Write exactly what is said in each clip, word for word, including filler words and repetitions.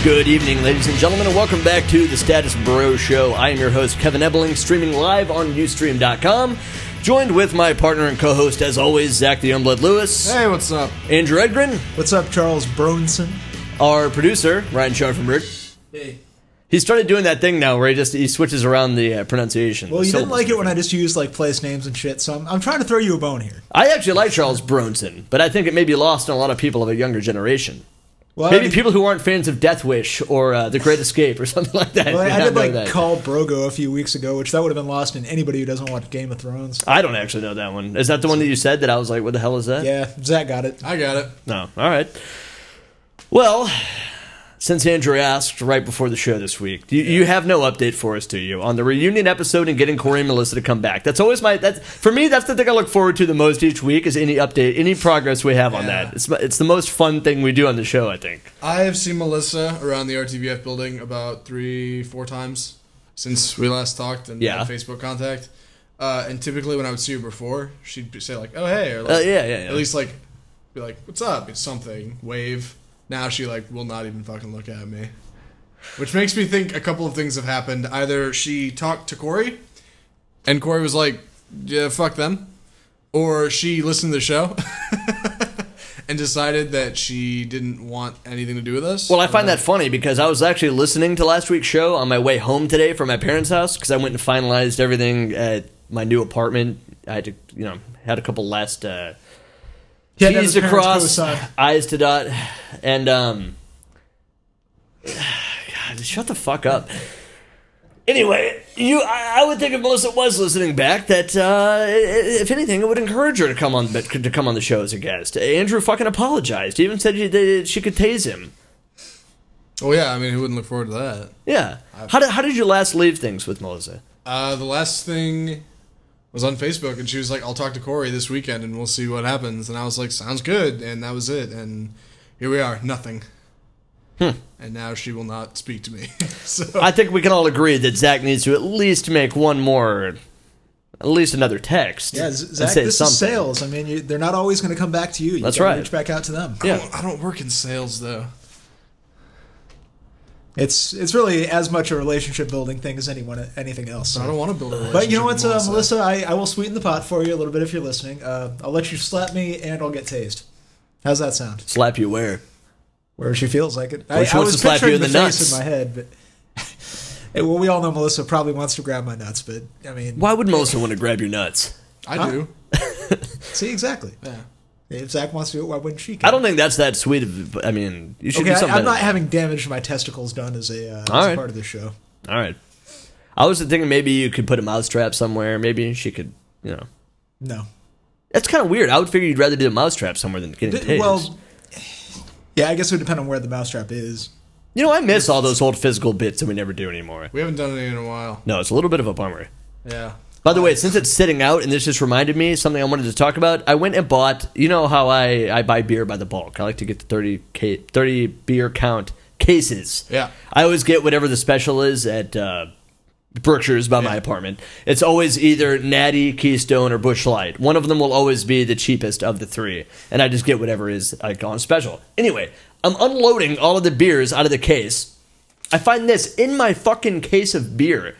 Good evening, ladies and gentlemen, and welcome back to the Status Bro Show. I am your host, Kevin Ebling, streaming live on Ustream dot com, joined with my partner and co-host, as always, Zach the Youngblood Lewis. Hey, what's up? Andrew Edgren. What's up, Charles Bronson? Our producer, Ryan Scharfenberg. Hey. He started doing that thing now where he just he switches around the uh, pronunciation. Well, the you didn't like it when I different. just used like place names and shit, so I'm, I'm trying to throw you a bone here. I actually like Charles Bronson, but I think it may be lost on a lot of people of a younger generation. Well, Maybe I mean, people who aren't fans of Death Wish or uh, The Great Escape or something like that. well, I, may I not did know like that. Khal Brogo a few weeks ago, which that would have been lost in anybody who doesn't watch Game of Thrones. I don't actually know that one. Is that the one that you said that I was like, what the hell is that? Yeah, Zach got it. I got it. No. All right. Well, since Andrew asked right before the show this week, you, you have no update for us, do you, on the reunion episode and getting Corey and Melissa to come back? That's always my that's for me. That's the thing I look forward to the most each week is any update, any progress we have on Yeah. that. It's it's the most fun thing we do on the show, I think. I have seen Melissa around the R T V F building about three, four times since we last talked and Yeah. had Facebook contact. Uh, and typically when I would see her before, she'd say like, "Oh hey," or Uh, like, yeah, yeah, yeah. at least like, be like, "What's up?" It's something, wave. Now she like will not even fucking look at me, which makes me think a couple of things have happened. Either she talked to Corey, and Corey was like, "Yeah, fuck them," or she listened to the show. And decided that she didn't want anything to do with us. Well, I find that funny because I was actually listening to last week's show on my way home today from my parents' house because I went and finalized everything at my new apartment. I had to, you know, had a couple last uh, He had to have T's his to parents cross, co-sign. I's to dot, and um, God, shut the fuck up. Anyway, you, I, I would think if Melissa was listening back, that uh, if anything, it would encourage her to come on to come on the show as a guest. Andrew fucking apologized. He even said she, that she could tase him. Oh yeah, I mean, who wouldn't look forward to that? Yeah. How did how did you last leave things with Melissa? Uh, the last thing was on Facebook, and she was like, "I'll talk to Corey this weekend, and we'll see what happens." And I was like, "Sounds good," and that was it. And here we are, nothing. Hmm. And now she will not speak to me. So I think we can all agree that Zach needs to at least make one more, at least another text. Yeah, and Z- Zach, say this something. is sales. I mean, you, they're not always going to come back to you. You That's gotta right. Reach back out to them. I Yeah. don't, I don't work in sales though. It's it's really as much a relationship building thing as anyone anything else. So I don't want to build a relationship. But you know what, with uh, Melissa, I, I will sweeten the pot for you a little bit if you're listening. Uh, I'll let you slap me and I'll get tased. How's that sound? Slap you where? Where she feels like it. Or she I, I wants was to slap you picturing in the, the face nuts. in my head, but Hey, well, we all know Melissa probably wants to grab my nuts, but I mean, Why would Melissa want to grab your nuts? I Huh? do. see exactly. Yeah. If Zach wants to do it, why wouldn't she? I don't think that's that sweet of. I mean, you should Okay, do I, something. I'm not better. having damage to my testicles done as a, uh, as All a right. part of the show. All right. I was thinking maybe you could put a mousetrap somewhere. Maybe she could, you know. No. That's kind of weird. I would figure you'd rather do a mousetrap somewhere than getting tased. Well, yeah, I guess it would depend on where the mousetrap is. you know, I miss all those old physical bits that we never do anymore. We haven't done it in a while. No, it's a little bit of a bummer. Yeah. By the way, since it's sitting out, and this just reminded me something I wanted to talk about, I went and bought. You know how I, I buy beer by the bulk. I like to get the thirty ca- thirty beer count cases. Yeah. I always get whatever the special is at uh, Berkshire's by my Yeah. apartment. It's always either Natty, Keystone, or Busch Light. One of them will always be the cheapest of the three, and I just get whatever is like on special. Anyway, I'm unloading all of the beers out of the case. I find this in my fucking case of beer.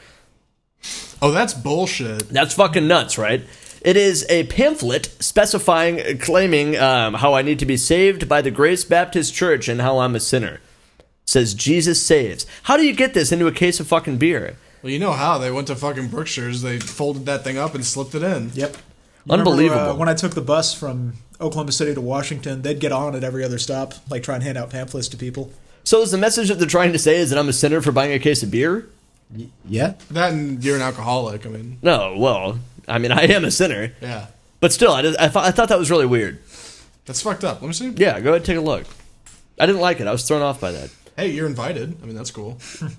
Oh, that's bullshit. That's fucking nuts, right? It is a pamphlet specifying, claiming um, how I need to be saved by the Grace Baptist Church and how I'm a sinner. It says Jesus saves. How do you get this into a case of fucking beer? Well, you know how they went to fucking Brookshire's. They folded that thing up and slipped it in. Yep. Unbelievable. Remember, uh, when I took the bus from Oklahoma City to Washington, they'd get on at every other stop, like try and hand out pamphlets to people. So is the message that they're trying to say is that I'm a sinner for buying a case of beer? Yeah. That and you're an alcoholic. I mean, No, well, I mean, I am a sinner. yeah. But still, I, just, I, thought, I thought that was really weird. That's fucked up. Let me see. Yeah, go ahead and take a look. I didn't like it. I was thrown off by that. Hey, you're invited. I mean, that's cool.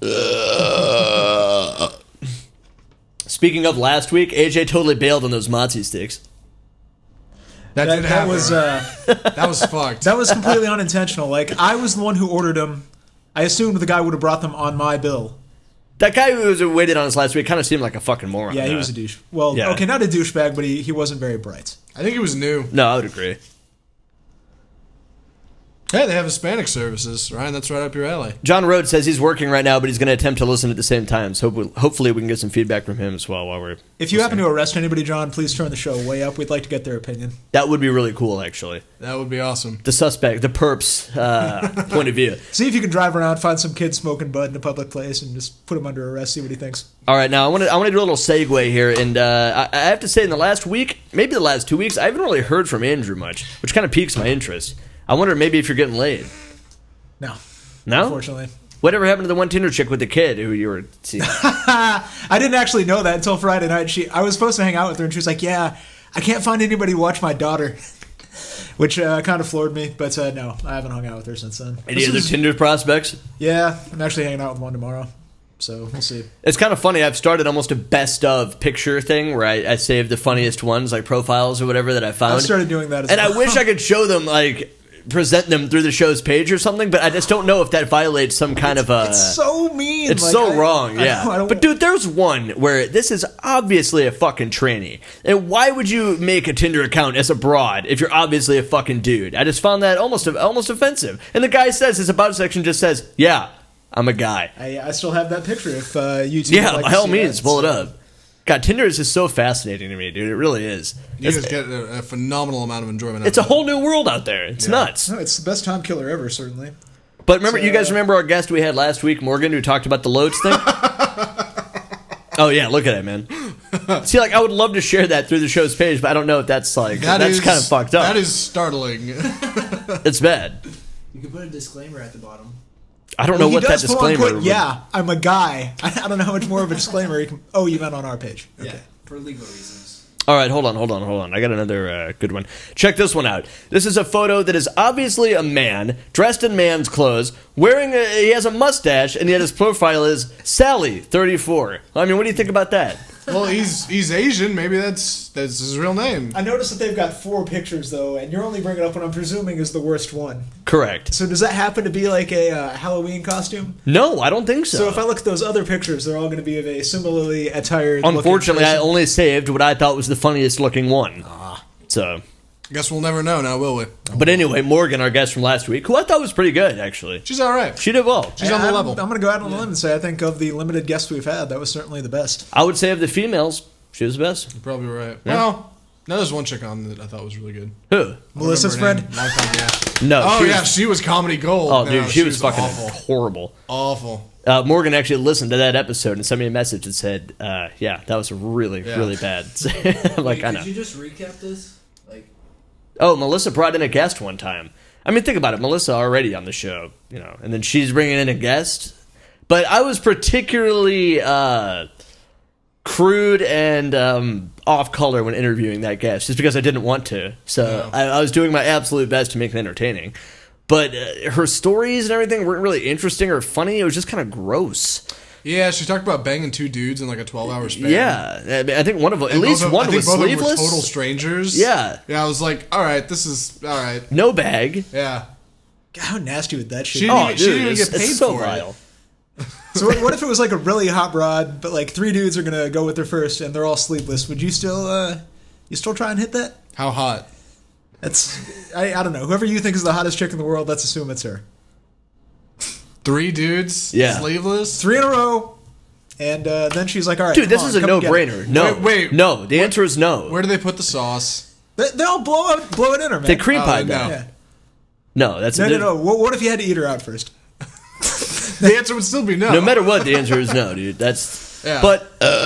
Speaking of last week, A J totally bailed on those Mozzie sticks. That, That, did that happen. was uh, that was fucked. that was completely unintentional. Like, I was the one who ordered them. I assumed the guy would have brought them on my bill. That guy who was waited on us last week kind of seemed like a fucking moron. Yeah, he uh, was a douche. Well, Yeah. okay, not a douchebag, but he, he wasn't very bright. I think it was new. No, I would agree. Hey, they have Hispanic services, Ryan. That's right up your alley. John Rhodes says he's working right now, but he's going to attempt to listen at the same time. So hope- hopefully we can get some feedback from him as well while we're. If you happen to arrest anybody, John, please turn the show way up. We'd like to get their opinion. That would be really cool, actually. That would be awesome. The suspect, the perp's uh, point of view. See if you can drive around, find some kid smoking bud in a public place, and just put him under arrest. See what he thinks. All right, now I want to I want to do a little segue here, and uh, I, I have to say, in the last week, maybe the last two weeks, I haven't really heard from Andrew much, which kind of piques my interest. I wonder maybe if you're getting laid. No. No? Unfortunately. Whatever happened to the one Tinder chick with the kid who you were seeing? I didn't actually know that until Friday night. She, I was supposed to hang out with her, and she was like, yeah, I can't find anybody to watch my daughter. Which uh, kind of floored me, but uh, no, I haven't hung out with her since then. Any This other is- Tinder prospects? Yeah, I'm actually hanging out with one tomorrow, so we'll see. It's kind of funny. I've started almost a best of picture thing where I, I save the funniest ones, like profiles or whatever that I found. I started doing that as and well. I wish I could show them, like, present them through the show's page or something, but I just don't know if that violates some kind of a... It's so mean. It's like, so I- wrong, I yeah. don't- I don't- But dude, there's one where this is obviously a fucking tranny. And why would you make a Tinder account as a broad if you're obviously a fucking dude? I just found that almost almost offensive. And the guy says, his about section just says, yeah, I'm a guy. I, I still have that picture if uh, you two Yeah, would like by to all see means, that, pull it so- up. God, Tinder is just so fascinating to me, dude. It really is. You It's, just get a, a phenomenal amount of enjoyment. it's a out of it. whole new world out there. It's Yeah. nuts. No, it's the best time killer ever, certainly. But remember, So, you guys uh, remember our guest we had last week, Morgan, who talked about the loads thing? Oh yeah, look at it, man. See, like I would love to share that through the show's page, but I don't know if that's like That that's is- kind of fucked up. That is startling. It's bad. You can put a disclaimer at the bottom. I don't Well, know he what that does full on disclaimer. put, would- yeah, I'm a guy. I, I don't know how much more of a disclaimer you can. Oh, you meant on our page. Okay. Yeah, for legal reasons. All right, hold on, hold on, hold on. I got another uh, good one. Check this one out. This is a photo that is obviously a man dressed in man's clothes, wearing a, he has a mustache, and yet his profile is Sally, thirty-four. I mean, what do you think about that? Well, he's he's Asian. Maybe that's that's his real name. I noticed that they've got four pictures though, and you're only bringing up what I'm presuming is the worst one. Correct. So does that happen to be like a uh, Halloween costume? No, I don't think so. So if I look at those other pictures, they're all going to be of a similarly attired. looking Unfortunately, I person. only saved what I thought was the funniest looking one. So, Guess we'll never know now, will we? but anyway, Morgan, our guest from last week, who I thought was pretty good, actually. She's all right. She did well. She's on the I'm, level. I'm going to go out on a limb and say I think of the limited guests we've had, that was certainly the best. I would say of the females, she was the best. You're probably right. Yeah. Well, no, there's one chick on that I thought was really good. Who? I don't Melissa's remember her friend? name. Long time, yeah. No. Oh she yeah, was- she was comedy gold. Oh, No, dude, she, was, fucking awful. horrible. Awful. Uh, Morgan actually listened to that episode and sent me a message that said, uh, "Yeah, that was really, Yeah. really bad." I'm like, Wait, I could know. you just recap this? Like, Oh, Melissa brought in a guest one time. I mean, think about it. Melissa already on the show, you know, and then she's bringing in a guest. But I was particularly uh, crude and um, off color when interviewing that guest, just because I didn't want to. So No. I, I was doing my absolute best to make it entertaining. But uh, her stories and everything weren't really interesting or funny. It was just kind of gross. Yeah, she talked about banging two dudes in like a twelve-hour span. Yeah, I, mean, I think one of them, at And least both of- one I think was both of them were sleeveless. total strangers. Yeah. Yeah, I was like, all right, this is all right. No bag. Yeah. God, how nasty would that shit She be? didn't Oh, even- she dude, didn't even it's, get paid it's so for it. vile. So what, what if it was like a really hot broad, but like three dudes are gonna go with her first, and they're all sleepless? Would you still, uh, you still try and hit that? How hot? That's, I, I don't know. Whoever you think is the hottest chick in the world, let's assume it's her. Three dudes? Yeah. Sleeveless? Three in a row, and uh, then she's like, "All right, Dude, come this on, is a come and get it." no-brainer. No, Wait, wait. no. The answer is no. Where do they put the sauce? They, they'll blow it, blow it in her, man. They cream Oh, pie no. that. Yeah. No, that's No, a no, no. What, what if you had to eat her out first? The answer would still be no. No matter what, the answer is no, dude. That's. Yeah. But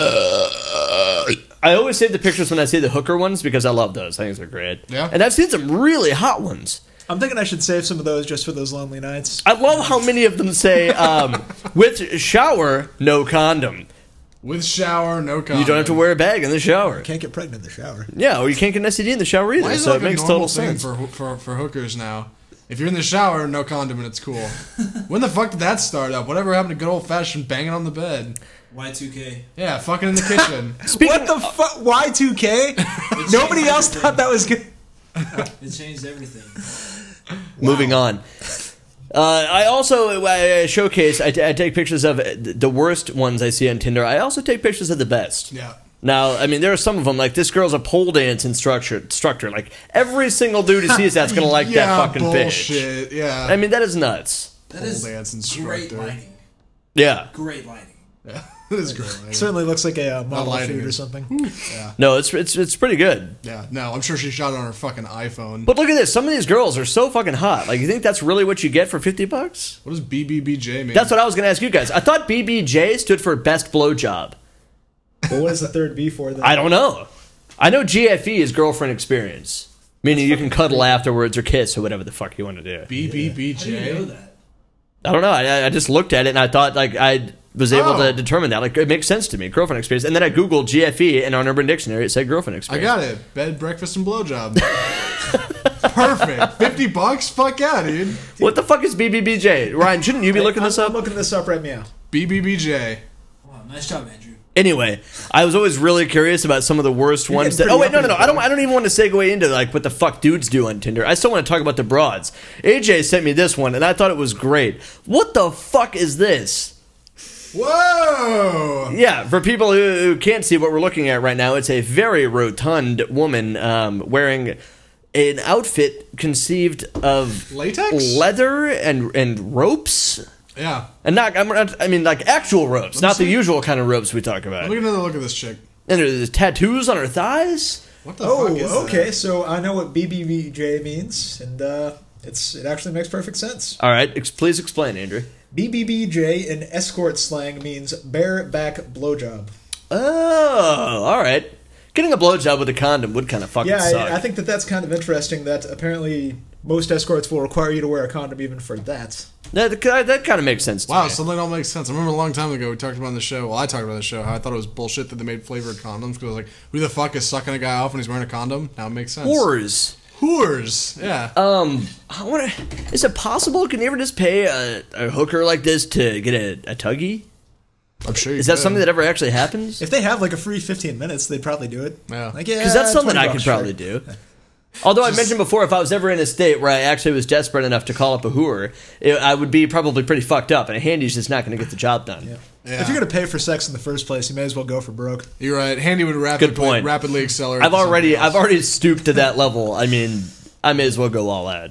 uh, I always save the pictures when I see the hooker ones because I love those. I think they're great. Yeah. And I've seen some really hot ones. I'm thinking I should save some of those just for those lonely nights. I love how many of them say, um, with shower, no condom. With shower, no condom. You don't have to wear a bag in the shower. Can't get pregnant in the shower. Yeah, or you can't get an S T D in the shower either, Why is so it it like makes a normal total thing sense. for, for for hookers now? If you're in the shower, no condom and it's cool. When the fuck did that start up? Whatever happened to good old fashioned banging on the bed? Y two K. Yeah, fucking in the kitchen. Speaking What the fuck? Y two K? Nobody changed else everything. thought that was good. It changed everything. Moving on. Uh, I also I showcase. I, t- I take pictures of the worst ones I see on Tinder. I also take pictures of the best. Yeah. Now, I mean, there are some of them, like, this girl's a pole dance instructor. instructor. Like, every single dude who sees that's going to like yeah, that fucking bullshit. bitch. Yeah. I mean, that is nuts. That Pole is dance great instructor. lighting. Yeah. Great lighting. Yeah, that is great. Like, Certainly looks like a uh, model lighting shoot or is- something. yeah. No, it's, it's, it's pretty good. Yeah. No, I'm sure she shot it on her fucking iPhone. But look at this. Some of these girls are so fucking hot. Like, you think that's really what you get for fifty bucks? What does B B B J mean? That's what I was going to ask you guys. I thought B B J stood for best blowjob. But what is the third B for then? I don't know. I know G F E is girlfriend experience, meaning you can cuddle afterwards or kiss or whatever the fuck you want to do. B B B How do you know J. that? I don't know. I, I just looked at it and I thought like I was able Oh. to determine that. Like it makes sense to me, girlfriend experience. And then I googled G F E and on Urban Dictionary it said girlfriend I experience. got it. Bed, breakfast, and blowjob. Perfect. Fifty bucks? Fuck yeah, dude. What the fuck is B B B J? Ryan, shouldn't you be looking I'm, this I'm up? looking this up right now. B B B J. Wow, nice job, Andrew. Anyway, I was always really curious about some of the worst You're ones. getting That, oh wait, no, pretty no, no! uppity, I don't. bro. I don't even want to segue into like what the fuck dudes do on Tinder. I still want to talk about the broads. A J sent me this one, and I thought it was great. What the fuck is this? Whoa! Yeah, for people who, who can't see what we're looking at right now, it's a very rotund woman um, wearing an outfit conceived of Latex? leather and and ropes. Yeah. And not, I'm not, I mean, like actual ropes, not the see. usual kind of ropes we talk about. Let me get another look at this chick. And there's tattoos on her thighs. What the Oh, fuck is okay. that? So I know what B B B J means, and uh, it's it actually makes perfect sense. All right, ex- please explain, Andrew. B B B J in escort slang means bare back blowjob. Oh, all right. Getting a blowjob with a condom would kind of fucking Yeah, suck. I, I think that that's kind of interesting. That apparently most escorts will require you to wear a condom even for that. that, that kind of makes sense to Wow, me. something don't make sense. I remember a long time ago we talked about on the show. Well, I talked about on the show how I thought it was bullshit that they made flavored condoms because I was like, who the fuck is sucking a guy off when he's wearing a condom? Now it makes sense. Whores. Whores. Yeah. Um, I want to. Is it possible? Can you ever just pay a, a hooker like this to get a, a tuggy? I'm sure you Is that could. something that ever actually happens? If they have like a free fifteen minutes, they'd probably do it. Yeah. Like, yeah, Because that's something twenty I could bucks, probably sure. do. Although I mentioned before, if I was ever in a state where I actually was desperate enough to call up a hooer, it, I would be probably pretty fucked up, and a handy's just not going to get the job done. Yeah. Yeah. If you're gonna pay for sex in the first place, you may as well go for broke. You're right. Handy would rapidly, Good point. rapidly accelerate. I've to something already, else. I've already stooped to that level. I mean, I may as well go all out.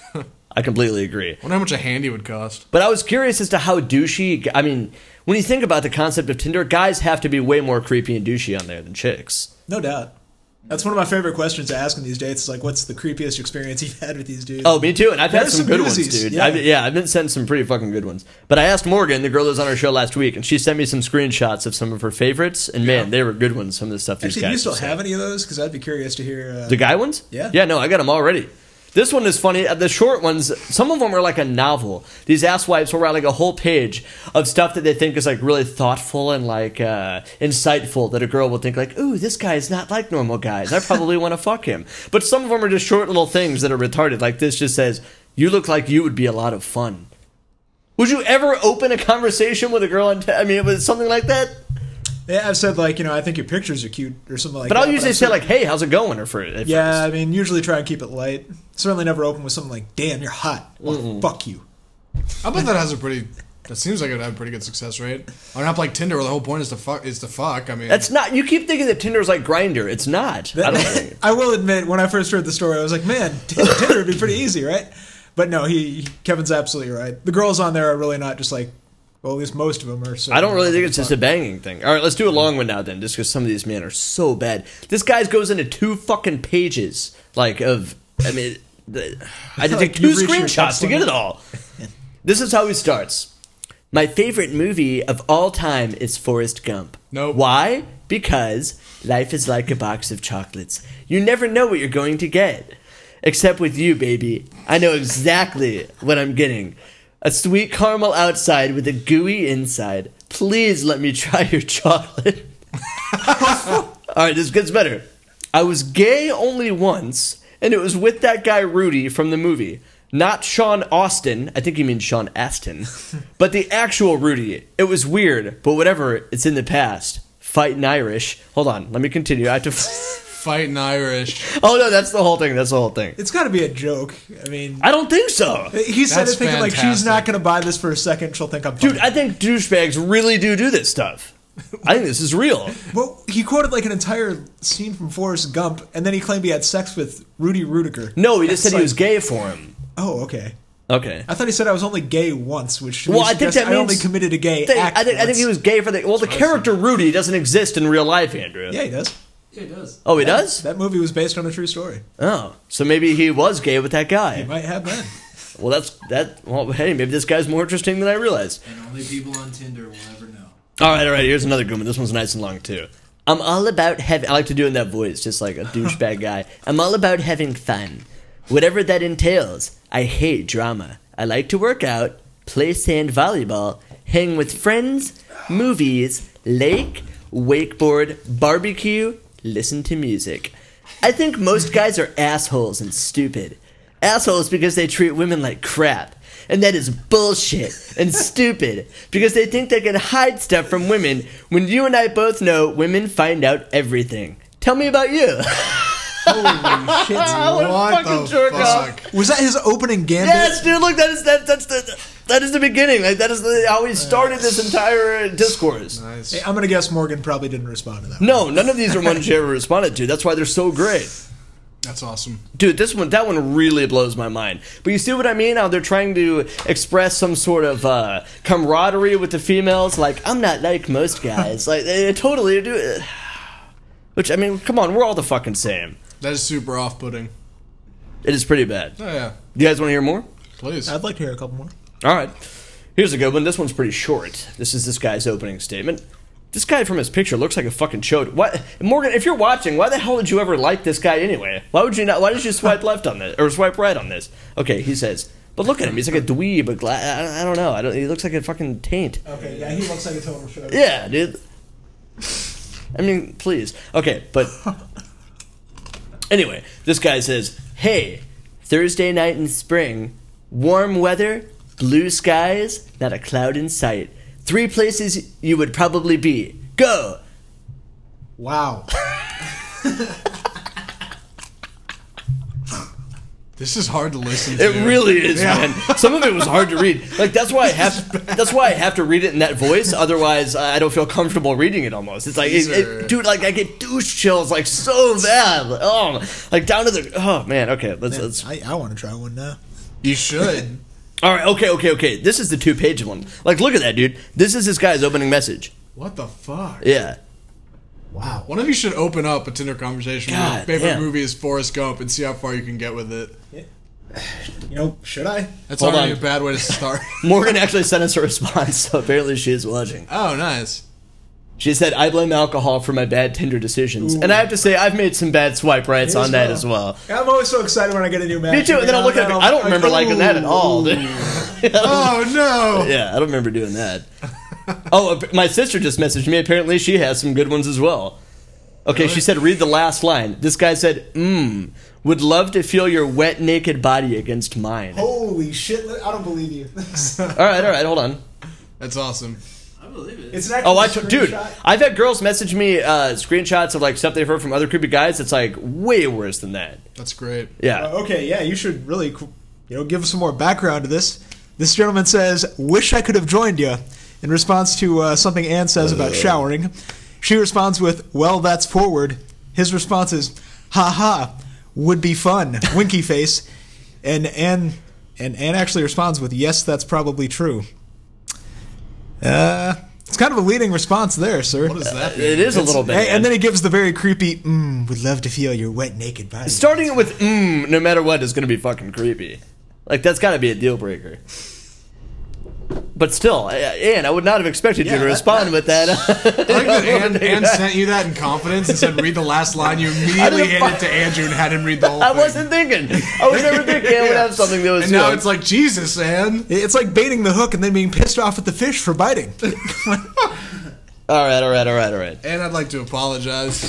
I completely agree. I wonder how much a handy would cost. But I was curious as to how douchey. I mean, when you think about the concept of Tinder, guys have to be way more creepy and douchey on there than chicks. No doubt. That's one of my favorite questions to ask on these dates. Is like, what's the creepiest experience you've had with these dudes? Oh, me too. And I've had There's some some good ones, doozies, dude. yeah. I've, yeah, I've been sent some pretty fucking good ones. But I asked Morgan, the girl that was on our show last week, and she sent me some screenshots of some of her favorites. And man, they were good ones. Some of the stuff these Actually, guys do you still said. have any of those? Because I'd be curious to hear. Uh, The guy ones? Yeah. Yeah, no, I got them already. This one is funny. Uh, The short ones, some of them are like a novel. These asswipes will write like a whole page of stuff that they think is like really thoughtful and like uh, insightful that a girl will think like, ooh, this guy is not like normal guys. I probably want to fuck him. But some of them are just short little things that are retarded. Like this just says, you look like you would be a lot of fun. Would you ever open a conversation with a girl on t- I mean, it was something like that? yeah, I've said like, you know, I think your pictures are cute or something like But that. I'll usually I'm say cer- like, hey, how's it going? Or for at yeah, first. I mean, usually try and keep it light. Certainly never open with something like, damn, you're hot. Well, fuck you. I bet that has a pretty. That seems like it would have a pretty good success rate. Or not like Tinder, where the whole point is to fuck. Is to fuck. I mean, That's not. You keep thinking that Tinder's like Grindr. It's not. I don't think. I will admit, when I first heard the story, I was like, man, Tinder would be pretty easy, right? But no, he Kevin's absolutely right. The girls on there are really not just like, well, at least most of them are. I don't really think it's just a banging thing. All right, let's do a long one now then, just because some of these men are so bad. This guy goes into two fucking pages, like of. I mean, the, I had to Like take two you've reached your screenshots text to get limit. it all. This is how he starts. My favorite movie of all time is Forrest Gump. Nope. Why? Because life is like a box of chocolates. You never know what you're going to get. Except with you, baby. I know exactly what I'm getting. A sweet caramel outside with a gooey inside. Please let me try your chocolate. Alright, this gets better. I was gay only once, and it was with that guy Rudy from the movie. Not Sean Austin, I think you mean Sean Astin, but the actual Rudy. It was weird, but whatever, it's in the past. Fighting Irish. Hold on, let me continue. I have to. fighting Irish. Oh no, that's the whole thing. That's the whole thing. It's got to be a joke. I mean, I don't think so, he said That's it thinking like she's fantastic. not going to buy this for a second. She'll think I'm funny. dude. I think douchebags really do do this stuff. I think this is real. Well, he quoted like an entire scene from Forrest Gump, and then he claimed he had sex with Rudy Rudiger. No, he just That's said he was like- gay for him. Oh, okay. Okay. I thought he said I was only gay once, which to Well, me I think suggests that I only means- committed a gay They- act. I think I think he once. was gay for the well. The character Rudy doesn't exist in real life, Andrew. Yeah, he does. Yeah, it does. Oh, he does. That movie was based on a true story. Oh, so maybe he was gay with that He guy. might have been. Well, that's that. Well, hey, maybe this guy's more interesting than I realized. And only people on Tinder will ever know. All right, all right. Here's another good one. This one's nice and long too. I'm all about having. I like to do it in that voice, just like a douchebag guy. I'm all about having fun, whatever that entails. I hate drama. I like to work out, play sand volleyball, hang with friends, movies, lake, wakeboard, barbecue, listen to music. I think most guys are assholes and stupid. Assholes because they treat women like crap. And that is bullshit and stupid because they think they can hide stuff from women when you and I both know women find out everything. Tell me about you. Holy shit. What fucking the jerk fuck? Was that his opening gambit? Yes, dude. Look, that is that. That's the that is the beginning. Like that is the, how he started this entire uh, discourse. Nice. Hey, I'm going to guess Morgan probably didn't respond to that. No, none of these are ones you ever responded to. That's why they're so great. That's awesome. Dude, this one, that one really blows my mind. But you see what I mean? How they're trying to express some sort of uh, camaraderie with the females. Like, I'm not like most guys. Like, they totally do it. Which, I mean, come on, we're all the fucking same. That is super off-putting. It is pretty bad. Oh yeah, You guys want to hear more? please. I'd like to hear a couple more. All right. Here's a good one. This one's pretty short. This is this guy's opening statement. This guy from his picture looks like a fucking chode. What, Morgan? If you're watching, why the hell did you ever like this guy anyway? Why would you not? Why did you swipe left on this or swipe right on this? Okay, he says. But look at him. He's like a dweeb. A gla- I, I don't know. I don't. He looks like a fucking taint. Okay, yeah, he looks like a total show. Yeah, dude. I mean, please. Okay, but anyway, this guy says, "Hey, Thursday night in spring, warm weather, blue skies, not a cloud in sight. Three places you would probably be. Go." Wow. This is hard to listen to. It really is, Yeah. man. Some of it was hard to read. Like that's why I have. That's why I have to read it in that voice. Otherwise, I don't feel comfortable reading it. Almost, it's like, These it, are- it, dude. Like I get douche chills, like so bad. Oh, like down to the. Oh man. Okay, let's let's. I, I want to try one now. You should. All right. Okay. Okay. Okay. This is the two-page one. Like, look at that, dude. This is this guy's opening message. What the fuck? Yeah. Wow. One of you should open up a Tinder conversation. God with your favorite damn. movie is Forrest Gump and see how far you can get with it. You know, should I? That's Hold already on. a bad way to start. Morgan actually sent us a response, so apparently she is watching. Oh, nice. She said, "I blame alcohol for my bad Tinder decisions," and I have to say, I've made some bad swipe rights on that as well. I'm always so excited when I get a new match. Me too. And then I'll look at it. I don't remember liking that at all. Dude. Oh no. Yeah, I don't remember doing that. Oh, my sister just messaged me. Apparently, she has some good ones as well. Okay, Really? she said, "Read the last line." This guy said, "Mmm, would love to feel your wet, naked body against mine." Holy shit! I don't believe you. All right, all right, hold on. That's awesome. I believe it. It's an actual Oh, I t- dude, screenshot. I've had girls message me uh, screenshots of like stuff they've heard from other creepy guys. It's like way worse than that. That's great. Yeah. Uh, okay, yeah, you should really, you know, give us some more background to this. This gentleman says, "Wish I could have joined you." In response to uh, something Ann says about showering, she responds with, "Well, that's forward." His response is, "Ha ha, would be fun." Winky face, and Ann and Ann actually responds with, "Yes, that's probably true." Uh, it's kind of a leading response there, sir. What does that mean? It is a little bit. Hey, and then he gives the very creepy, mm, "Would love to feel your wet, naked body." Starting it with mmm, no matter what, is going to be fucking creepy. Like, that's got to be a deal breaker. But still, uh, Ann, I would not have expected Yeah, you to that- respond with that. I like that Ann, Ann sent you that in confidence and said, "Read the last line." You immediately didn't handed it to Andrew and had him read the whole I thing. wasn't thinking. I was never thinking Ann would have something that was. And you now know, it's like, Jesus, Ann. It's like baiting the hook and then being pissed off at the fish for biting. all right, all right, all right, all right. And I'd like to apologize.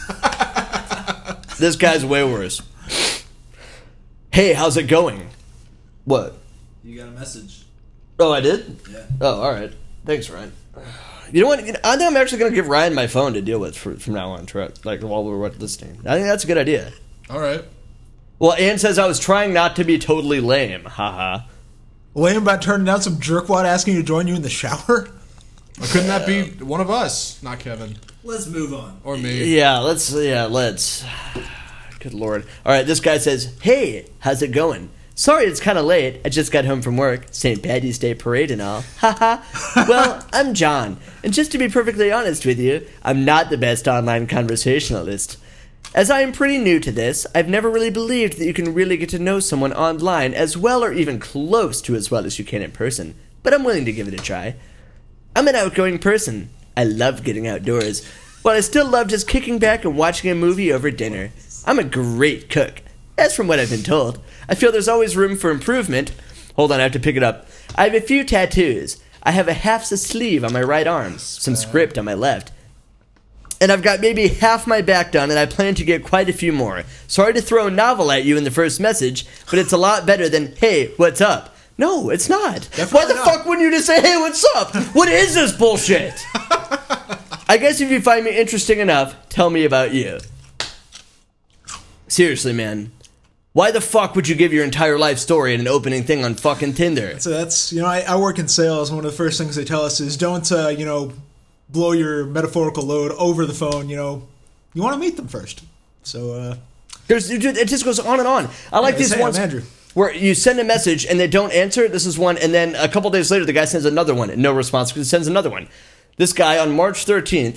This guy's way worse. Hey, how's it going? What? You got a message. Oh, I did? Yeah. Oh, all right. Thanks, Ryan. You know what? You know, I think I'm actually going to give Ryan my phone to deal with for, from now on, try- like while we're listening. I think that's a good idea. All right. Well, Ann says I was trying not to be totally lame. Haha. Lame about turning down some jerkwad asking you to join you in the shower? Or couldn't that be one of us? Not Kevin. Let's move on. Or me. Yeah, let's. Yeah, let's. Good lord. All right, this guy says, "Hey, how's it going? Sorry, it's kind of late. I just got home from work. Saint Patty's Day parade and all. Haha. Well, I'm John, and just to be perfectly honest with you, I'm not the best online conversationalist. As I am pretty new to this, I've never really believed that you can really get to know someone online as well or even close to as well as you can in person, but I'm willing to give it a try. I'm an outgoing person. I love getting outdoors, while I still love just kicking back and watching a movie over dinner. I'm a great cook. As from what I've been told, I feel there's always room for improvement. Hold on, I have to pick it up. I have a few tattoos. I have a half a sleeve on my right arm, some script on my left. And I've got maybe half my back done, and I plan to get quite a few more. Sorry to throw a novel at you in the first message, but it's a lot better than, hey, what's up? No, it's not. Definitely Why the not. fuck wouldn't you just say, hey, what's up? What is this bullshit? I guess if you find me interesting enough, tell me about you. Seriously, man. Why the fuck would you give your entire life story in an opening thing on fucking Tinder? So that's, you know, I, I work in sales. One of the first things they tell us is don't, uh, you know, blow your metaphorical load over the phone. You know, you want to meet them first. So, uh, There's, it just goes on and on. I like Yeah, these say, I'm ones Andrew. where you send a message and they don't answer. This is one, and then a couple days later, the guy sends another one, and no response because he sends another one. This guy on March thirteenth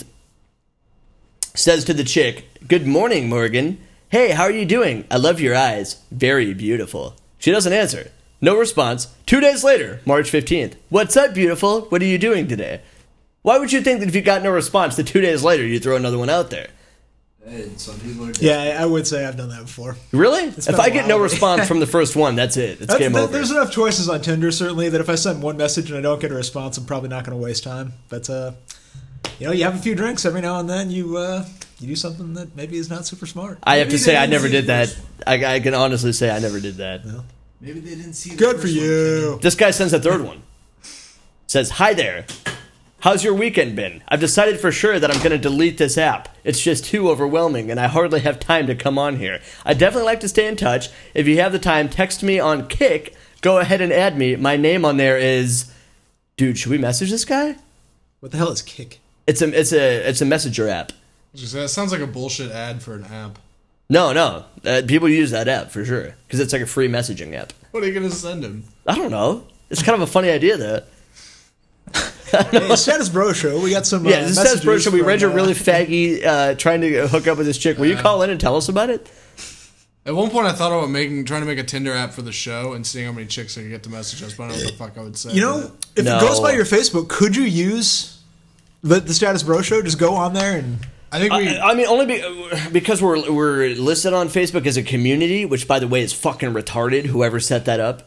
says to the chick, "Good morning, Morgan. Hey, how are you doing? I love your eyes. Very beautiful." She doesn't answer. No response. Two days later, March fifteenth. "What's up, beautiful? What are you doing today?" Why would you think that if you got no response, that two days later you'd throw another one out there? Hey, some people are. yeah, I, I would say I've done that before. Really? been If a I get no while. response from the first one, that's it. It's That's, game there- over. There's enough choices on Tinder, certainly, that if I send one message and I don't get a response, I'm probably not going to waste time. But, uh, you know, you have a few drinks every now and then, you uh, you do something that maybe is not super smart. I have to Maybe say they I didn't never see did the that. first I, I can honestly say I never did that. Maybe they didn't see. The Good for first one, you. This guy sends a third one. Says, "Hi there. How's your weekend been? I've decided for sure that I'm going to delete this app. It's just too overwhelming, and I hardly have time to come on here. I'd definitely like to stay in touch. If you have the time, text me on Kick. Go ahead and add me. My name on there is..." Dude, should we message this guy? What the hell is Kick? It's a it's a it's a messenger app. That sounds like a bullshit ad for an app. No, no, uh, people use that app for sure because it's like a free messaging app. What are you gonna send him? I don't know. It's kind of a funny idea though. Hey, Status Bro Show. We got some. Uh, Yeah, this says messages person we from, read you uh, really faggy uh, trying to hook up with this chick. Will you call in and tell us about it? At one point, I thought about making, trying to make a Tinder app for the show and seeing how many chicks I could get to message us, but I don't know what the fuck I would say. You know, if No. it goes by your Facebook, could you use the, the Status Bro Show? Just go on there and. I think we. I, I mean, only be, because we're we're listed on Facebook as a community, which by the way is fucking retarded. Whoever set that up.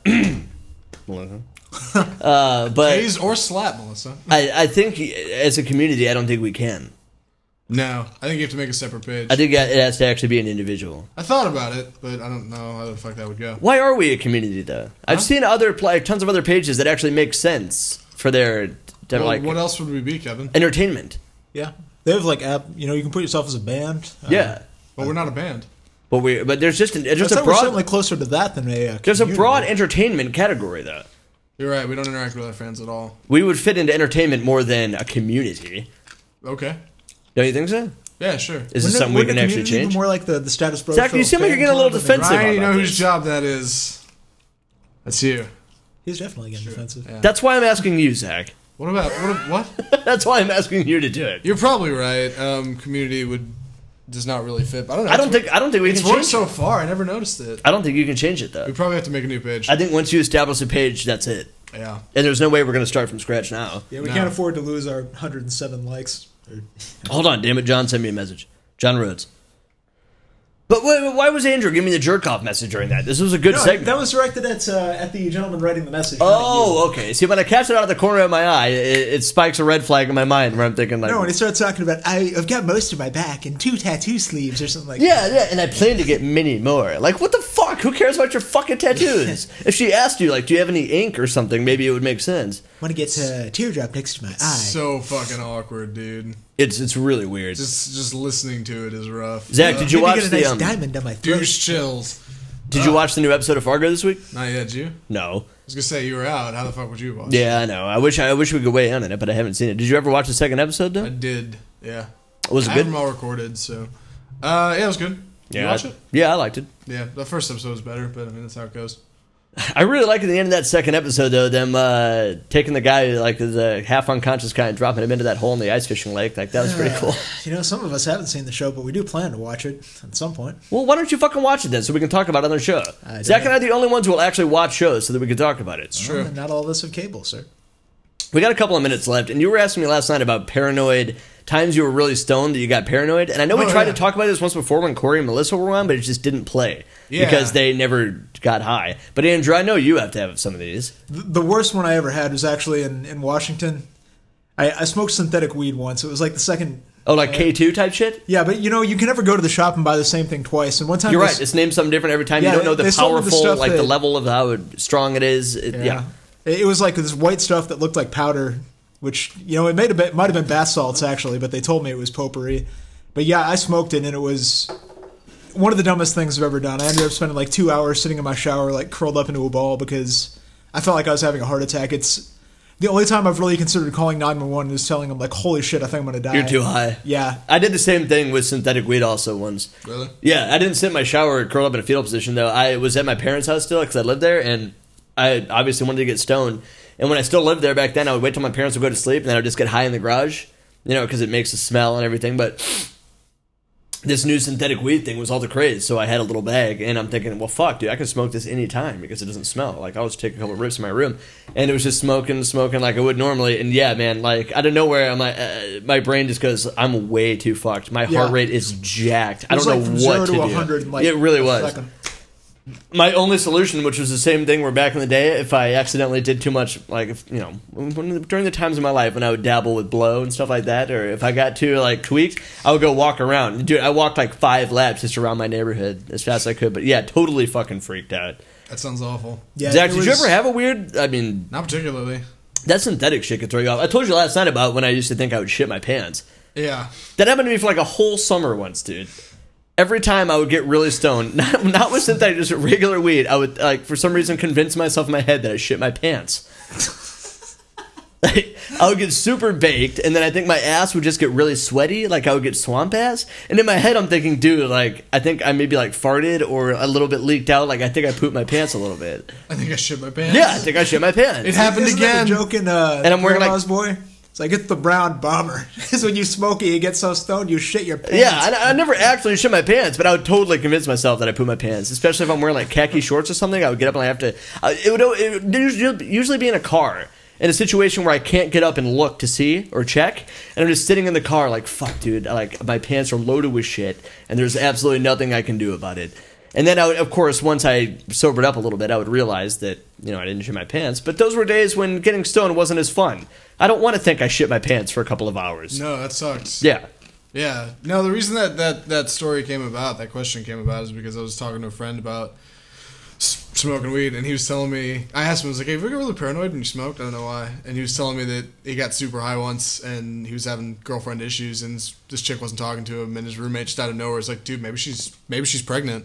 uh, but Gaze or slap, Melissa. I, I think as a community, I don't think we can. No, I think you have to make a separate page. I think it has to actually be an individual. I thought about it, but I don't know how the fuck that would go. Why are we a community though? I've seen other like tons of other pages that actually make sense for their to, Well, like what else would we be, Kevin? entertainment. Yeah. They have like app. You know, you can put yourself as a band. Uh, Yeah, Well, we're not a band. but we but there's just an, I'd just say a we're certainly broad closer to that than a. Uh, there's a community. broad entertainment category though. You're right. We don't interact with our fans at all. We would fit into entertainment more than a community. Okay. Don't you think so? Yeah, sure. Is this Wouldn't it- something we wouldn't can a actually community be change? More like the, the Status Bro Zach, Show you seem like you're fan getting a little club and the- defensive. Ryan, you about know whose this. job that is? That's you. He's definitely getting defensive. Yeah. That's why I'm asking you, Zach. What about what? What? That's why I'm asking you to do it. You're probably right. Um, community would does not really fit. But I don't know. I don't It's- think I don't think we it's can worked change so it. far. I never noticed it. I don't think you can change it though. We probably have to make a new page. I think once you establish a page, that's it. Yeah. And there's no way we're going to start from scratch now. Yeah, we No. can't afford to lose our one hundred seven likes. Or- Hold on, damn it, John sent me a message. John Rhodes. But why, why was Andrew giving me the jerk off message during that? This was a good No, segment. that was directed at uh, at the gentleman writing the message. not at you. Oh, okay. See, when I catch it out of the corner of my eye, it, it spikes a red flag in my mind where I'm thinking like, No, when he starts talking about, I, I've got most of my back and two tattoo sleeves or something like yeah, yeah, and I plan to get many more. Like, what the fuck? Who cares about your fucking tattoos? If she asked you, like, do you have any ink or something, maybe it would make sense. Want to get a teardrop next to my eye. So fucking awkward, dude. It's it's really weird. Just just listening to it is rough. Zach, did you Maybe watch get a the nice um, diamond on my throat. Douche chills. Did you watch the new episode of Fargo this week? Not yet, did you? I No. was gonna say you were out. How the fuck would you watch? Yeah, I know. I wish I wish we could weigh in on it, but I haven't seen it. Did you ever watch the second episode though? I did. Yeah. Was it I have good? them all recorded, so. Uh, yeah, it was good. Did Yeah, you watch I, it? yeah, I liked it. Yeah, the first episode was better, but I mean that's how it goes. I really liked at the end of that second episode though, them uh, taking the guy like the half unconscious guy and dropping him into that hole in the ice fishing lake. Like that was pretty cool. You know, some of us haven't seen the show, but we do plan to watch it at some point. Well, why don't you fucking watch it then, so we can talk about it on the show? I Zach don't. and I are the only ones who will actually watch shows, so that we can talk about it. It's true. Well, not all of us have cable, sir. We got a couple of minutes left, and you were asking me last night about paranoid times you were really stoned that you got paranoid. And I know we Oh, tried yeah. to talk about this once before when Corey and Melissa were on, but it just didn't play Yeah. because they never got high. But Andrew, I know you have to have some of these. The, the worst one I ever had was actually in, in Washington. I, I smoked synthetic weed once. It was like the second. Oh, like K two type shit? Yeah, but you know, you can never go to the shop and buy the same thing twice. And one time, You're this- right. It's named something different every time. Yeah, you don't know they the sold me the powerful, stuff like the that- level of how strong it is. It- yeah. Yeah. It it was like this white stuff that looked like powder, which, you know, it made a bit, might have been bath salts actually, but they told me it was potpourri. But yeah, I smoked it and it was one of the dumbest things I've ever done. I ended up spending like two hours sitting in my shower, like curled up into a ball because I felt like I was having a heart attack. It's the only time I've really considered calling nine one one is telling them like, holy shit, I think I'm going to die. You're too high. Yeah. I did the same thing with synthetic weed also once. Really? Yeah, I didn't sit in my shower curled up in a fetal position, though. I was at my parents' house still because I lived there, and I obviously wanted to get stoned. And when I still lived there back then, I would wait till my parents would go to sleep, and then I would just get high in the garage, you know, because it makes a smell and everything. But this new synthetic weed thing was all the craze, so I had a little bag, and I'm thinking, well, fuck, dude, I can smoke this any time because it doesn't smell. Like, I'll just take a couple of rips in my room, and it was just smoking, smoking like I would normally. And yeah, man, like out of nowhere, my uh, my brain just goes, I'm way too fucked. My Yeah. heart rate is jacked. I It was don't like know from what zero to to do. one hundred in like it really a was. second. My only solution, which was the same thing where back in the day, if I accidentally did too much, like, if, you know, when, during the times of my life when I would dabble with blow and stuff like that, or if I got too, like, tweaked, I would go walk around. Dude, I walked, like, five laps just around my neighborhood as fast as I could. But, yeah, totally fucking freaked out. That sounds awful. Yeah, Zach, it did you was- ever have a weird, I mean, Not particularly. that synthetic shit could throw you off. I told you last night about when I used to think I would shit my pants. Yeah. That happened to me for, like, a whole summer once, dude. Every time I would get really stoned, not, not with synthetic, just with regular weed, I would, like, for some reason convince myself in my head that I shit my pants. Like, I would get super baked, and then I think my ass would just get really sweaty, like I would get swamp ass. And in my head, I'm thinking, dude, like, I think I maybe, like, farted or a little bit leaked out. Like, I think I pooped my pants a little bit. I think I shit my pants. Yeah, I think I shit my pants. It happened Isn't that again. the joke in uh, And I'm wearing, like- Grandma's Boy? It's like, it's the brown bomber. It's when you smoke it, you get so stoned, you shit your pants. Yeah, I, I never actually shit my pants, but I would totally convince myself that I pooped my pants. Especially if I'm wearing like khaki shorts or something, I would get up and I have to. Uh, it would it would usually usually be in a car, in a situation where I can't get up and look to see or check, and I'm just sitting in the car like, fuck, dude, like my pants are loaded with shit, and there's absolutely nothing I can do about it. And then I would, of course, once I sobered up a little bit, I would realize that, you know, I didn't shit my pants. But those were days when getting stoned wasn't as fun. I don't want to think I shit my pants for a couple of hours. No, that sucks. Yeah. Yeah. No, the reason that, that that story came about, that question came about, is because I was talking to a friend about s- smoking weed, and he was telling me, I asked him, I was like, hey, have you ever really paranoid when you smoked? I don't know why. And he was telling me that he got super high once, and he was having girlfriend issues, and this, this chick wasn't talking to him, and his roommate just out of nowhere was like, dude, maybe she's maybe she's pregnant.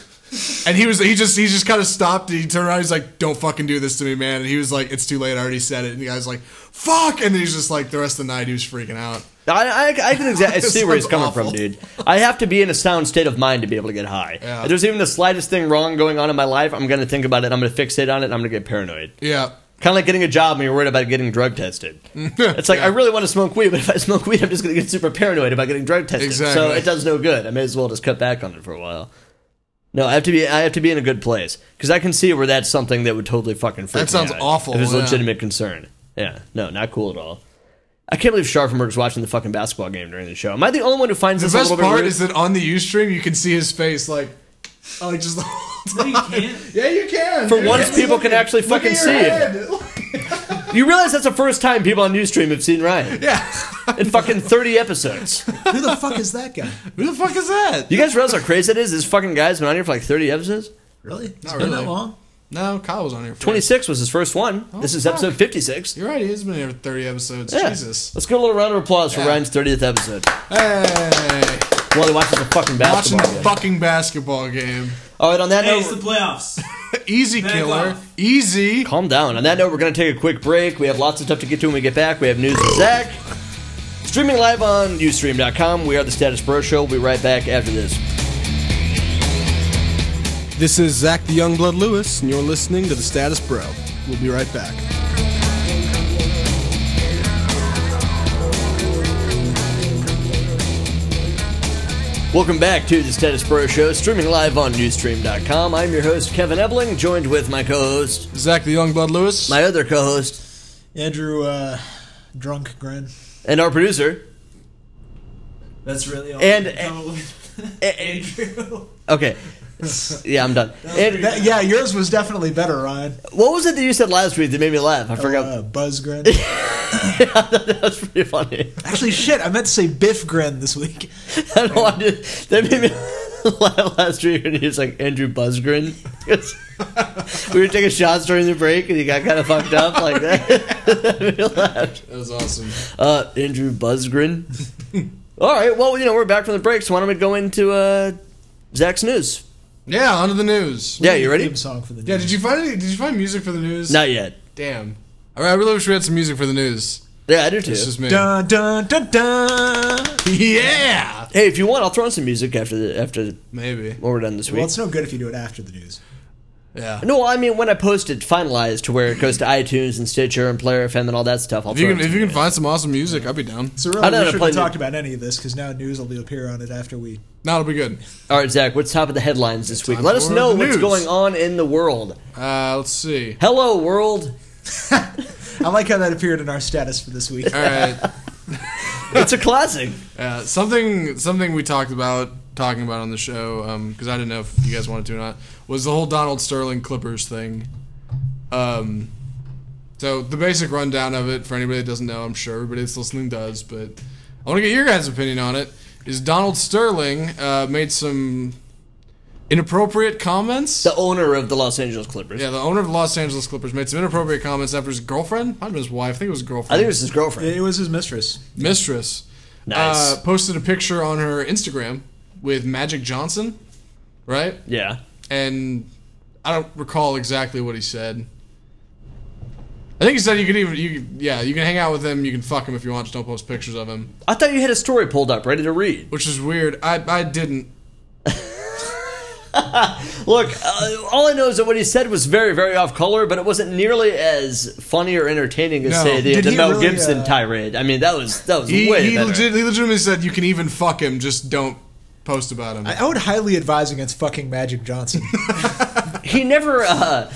And he was he just he just kind of stopped. And he turned around. He's like, "Don't fucking do this to me, man." And he was like, "It's too late. I already said it." And the guy's like, "Fuck!" And then he's just like, the rest of the night he was freaking out. I, I, I can exactly This see where he's sounds coming awful. from, dude. I have to be in a sound state of mind to be able to get high. Yeah. If there's even the slightest thing wrong going on in my life, I'm going to think about it, I'm going to fixate on it, and I'm going to get paranoid. Yeah, Kind of like getting a job when you're worried about getting drug tested. It's like, Yeah. I really want to smoke weed, but if I smoke weed, I'm just going to get super paranoid about getting drug tested. So Exactly. it does no good. I may as well just cut back on it for a while. No, I have to be. I have to be in a good place because I can see where that's something that would totally fucking freak That sounds me out awful, If there's a yeah. legitimate concern. Yeah, no, not cool at all. I can't believe Scharfenberg's watching the fucking basketball game during the show. Am I the only one who finds the this a best little bit part weird? is that on the Ustream you can see his face, like, oh, like just the whole time. No, you can't. Yeah, you can. For You once, can. people can actually Look fucking at see your it. head. You realize that's the first time people on Ustream have seen Ryan Yeah. in fucking thirty episodes. Who the fuck is that guy? Who the fuck is that? You guys realize how crazy that is? This fucking guy's been on here for like thirty episodes. Really? It's Not been really. that long? No, Kyle was on here. For twenty-six was his first one. Oh, this is fuck. episode fifty-six. You're right. He has been here for thirty episodes. Yeah. Jesus. Let's get a little round of applause for Yeah. Ryan's thirtieth episode. Hey. While he watches the fucking Watching basketball the game. fucking basketball game. All right, on that Hey, it's the note, playoffs. Easy Back killer. off. Easy. calm down. On that note, we're going to take a quick break. We have lots of stuff to get to when we get back. We have news with Zach. Streaming live on Ustream dot com. We are the Status Bro Show. We'll be right back after this. This is Zach the Youngblood Lewis, and you're listening to The Status Bro. We'll be right back. Welcome back to the Status Bro Show, streaming live on Ustream dot com. I'm your host, Kevin Ebling, joined with my co-host, Zach the Youngblood Lewis. my other co-host, Andrew, uh, drunk Grin. and our producer. That's really all. And- we can come up with. A- Andrew. Okay. Yeah, I'm done. And That, yeah, yours was definitely better, Ryan. what was it that you said last week that made me laugh? I forgot. Uh, Buzz Grin. That was pretty funny. Actually, shit, I meant to say Biff Grin this week. I don't know why I did- that made me laugh last week when he was like Andrew Buzzgren. We were taking shots during the break and he got kind of fucked up like that. That made me laugh. That was awesome. Uh, Andrew Buzzgren. All right, well, you know, we're back from the break, so why don't we go into uh, Zach's news? Yeah, on to the news. Yeah, you ready? Theme song for the Yeah, news. did you find any, did you find music for the news? Not yet. Damn. All right, I really wish we had some music for the news. Yeah, I do too. It's just me. Dun dun dun dun. Yeah. Hey, if you want, I'll throw in some music after the, after Maybe. when we're done this week. Well, it's no good if you do it after the news. Yeah. No, I mean when I post it finalized to where it goes to iTunes and Stitcher and Player F M and all that stuff. I'll If you throw can, in if some you can music. find some awesome music, I'd be down. So I really, don't we know, shouldn't play have the- talked about any of this because now news will appear on it after we. That'll be good. All right, Zach, what's top of the headlines this week? time Let us for know the what's news. going on in the world. Uh, let's see. Hello, world. I like how that appeared in our status for this week. All right. It's a classic. Uh, something something we talked about talking about on the show because I didn't know if you guys wanted to or not was the whole Donald Sterling Clippers thing. Um, so the basic rundown of it for anybody that doesn't know, I'm sure everybody that's listening does, but I want to get your guys' opinion on it. Is Donald Sterling uh, made some inappropriate comments? The owner of the Los Angeles Clippers. Yeah, the owner of the Los Angeles Clippers made some inappropriate comments after his girlfriend, might have been his wife, I think it was his girlfriend. I think it was his girlfriend. It was his mistress. Mistress. Nice. Uh, posted a picture on her Instagram with Magic Johnson, right? Yeah. And I don't recall exactly what he said. I think he said you could even, you could, yeah, you can hang out with him, you can fuck him if you want, just don't post pictures of him. I thought you had a story pulled up, ready to read. Which is weird. I I didn't. Look, uh, all I know is that what he said was very, very off color, but it wasn't nearly as funny or entertaining as No. say the, Did the he Mel really, Gibson uh, tirade. I mean, that was that was He, way he, better. legit, he legitimately said you can even fuck him, just don't post about him. I, I would highly advise against fucking Magic Johnson. He never uh,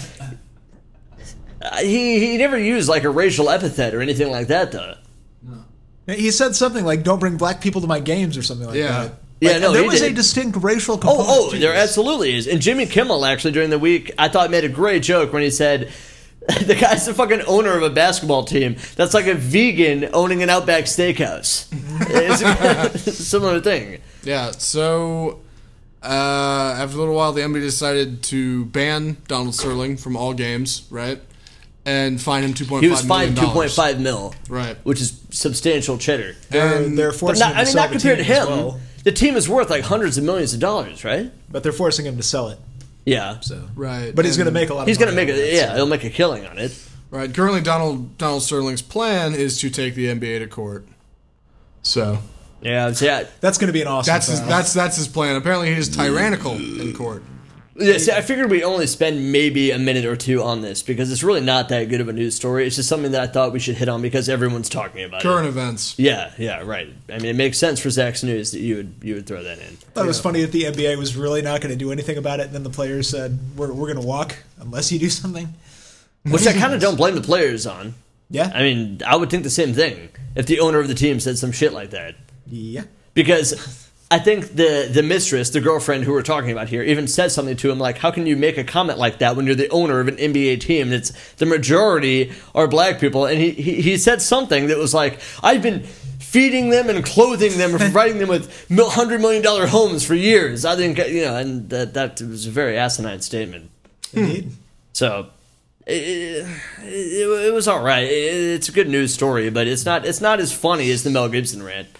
he he never used like a racial epithet or anything like that, though. He said something like, "Don't bring black people to my games" or something like Yeah. that. Yeah, Like, no, there he was did. a distinct racial component. Oh, oh, to there this. absolutely is. And Jimmy Kimmel actually during the week, I thought made a great joke when he said, "The guy's the fucking owner of a basketball team. That's like a vegan owning an Outback Steakhouse." It's a similar thing. Yeah, so uh, after a little while, the N B A decided to ban Donald Sterling from all games, right? And fine him two point He five was million fined dollars. two point five mil, Right. which is substantial cheddar. They're, And- they're But forcing not, him I to mean, sell not the compared to team him. as well. The team is worth like hundreds of millions of dollars, right? But they're forcing him to sell it. Yeah. So, Right. but he's going to And- make a lot. He's of going to money make on a that, yeah, so. he'll make a killing on it. Right. Currently, Donald Donald Sterling's plan is to take the N B A to court. So Yeah, see, I, That's going to be an awesome. that's his, trial. that's that's his plan. Apparently, he is tyrannical in court. yeah, see, I figured we only spend maybe a minute or two on this because it's really not that good of a news story. It's just something that I thought we should hit on because everyone's talking about Current it. events. Yeah, yeah, right. I mean, it makes sense for Zach's news that you would you would throw that in. I thought it was funny that the N B A was really not going to do anything about it, and then the players said, "We're we're going to walk unless you do something." Which I kind of don't blame the players on. Yeah, I mean, I would think the same thing if the owner of the team said some shit like that. yeah. Because I think the the mistress, the girlfriend who we're talking about here, even said something to him like, "How can you make a comment like that when you're the owner of an N B A team? And it's the majority are black people." And he he, he said something that was like, "I've been feeding them and clothing them and providing them with mil- hundred million dollar homes for years." I think you know, and that that was a very asinine statement. Indeed. So. It, it, it was all right. It, it's a good news story, but it's not. It's not as funny as the Mel Gibson rant.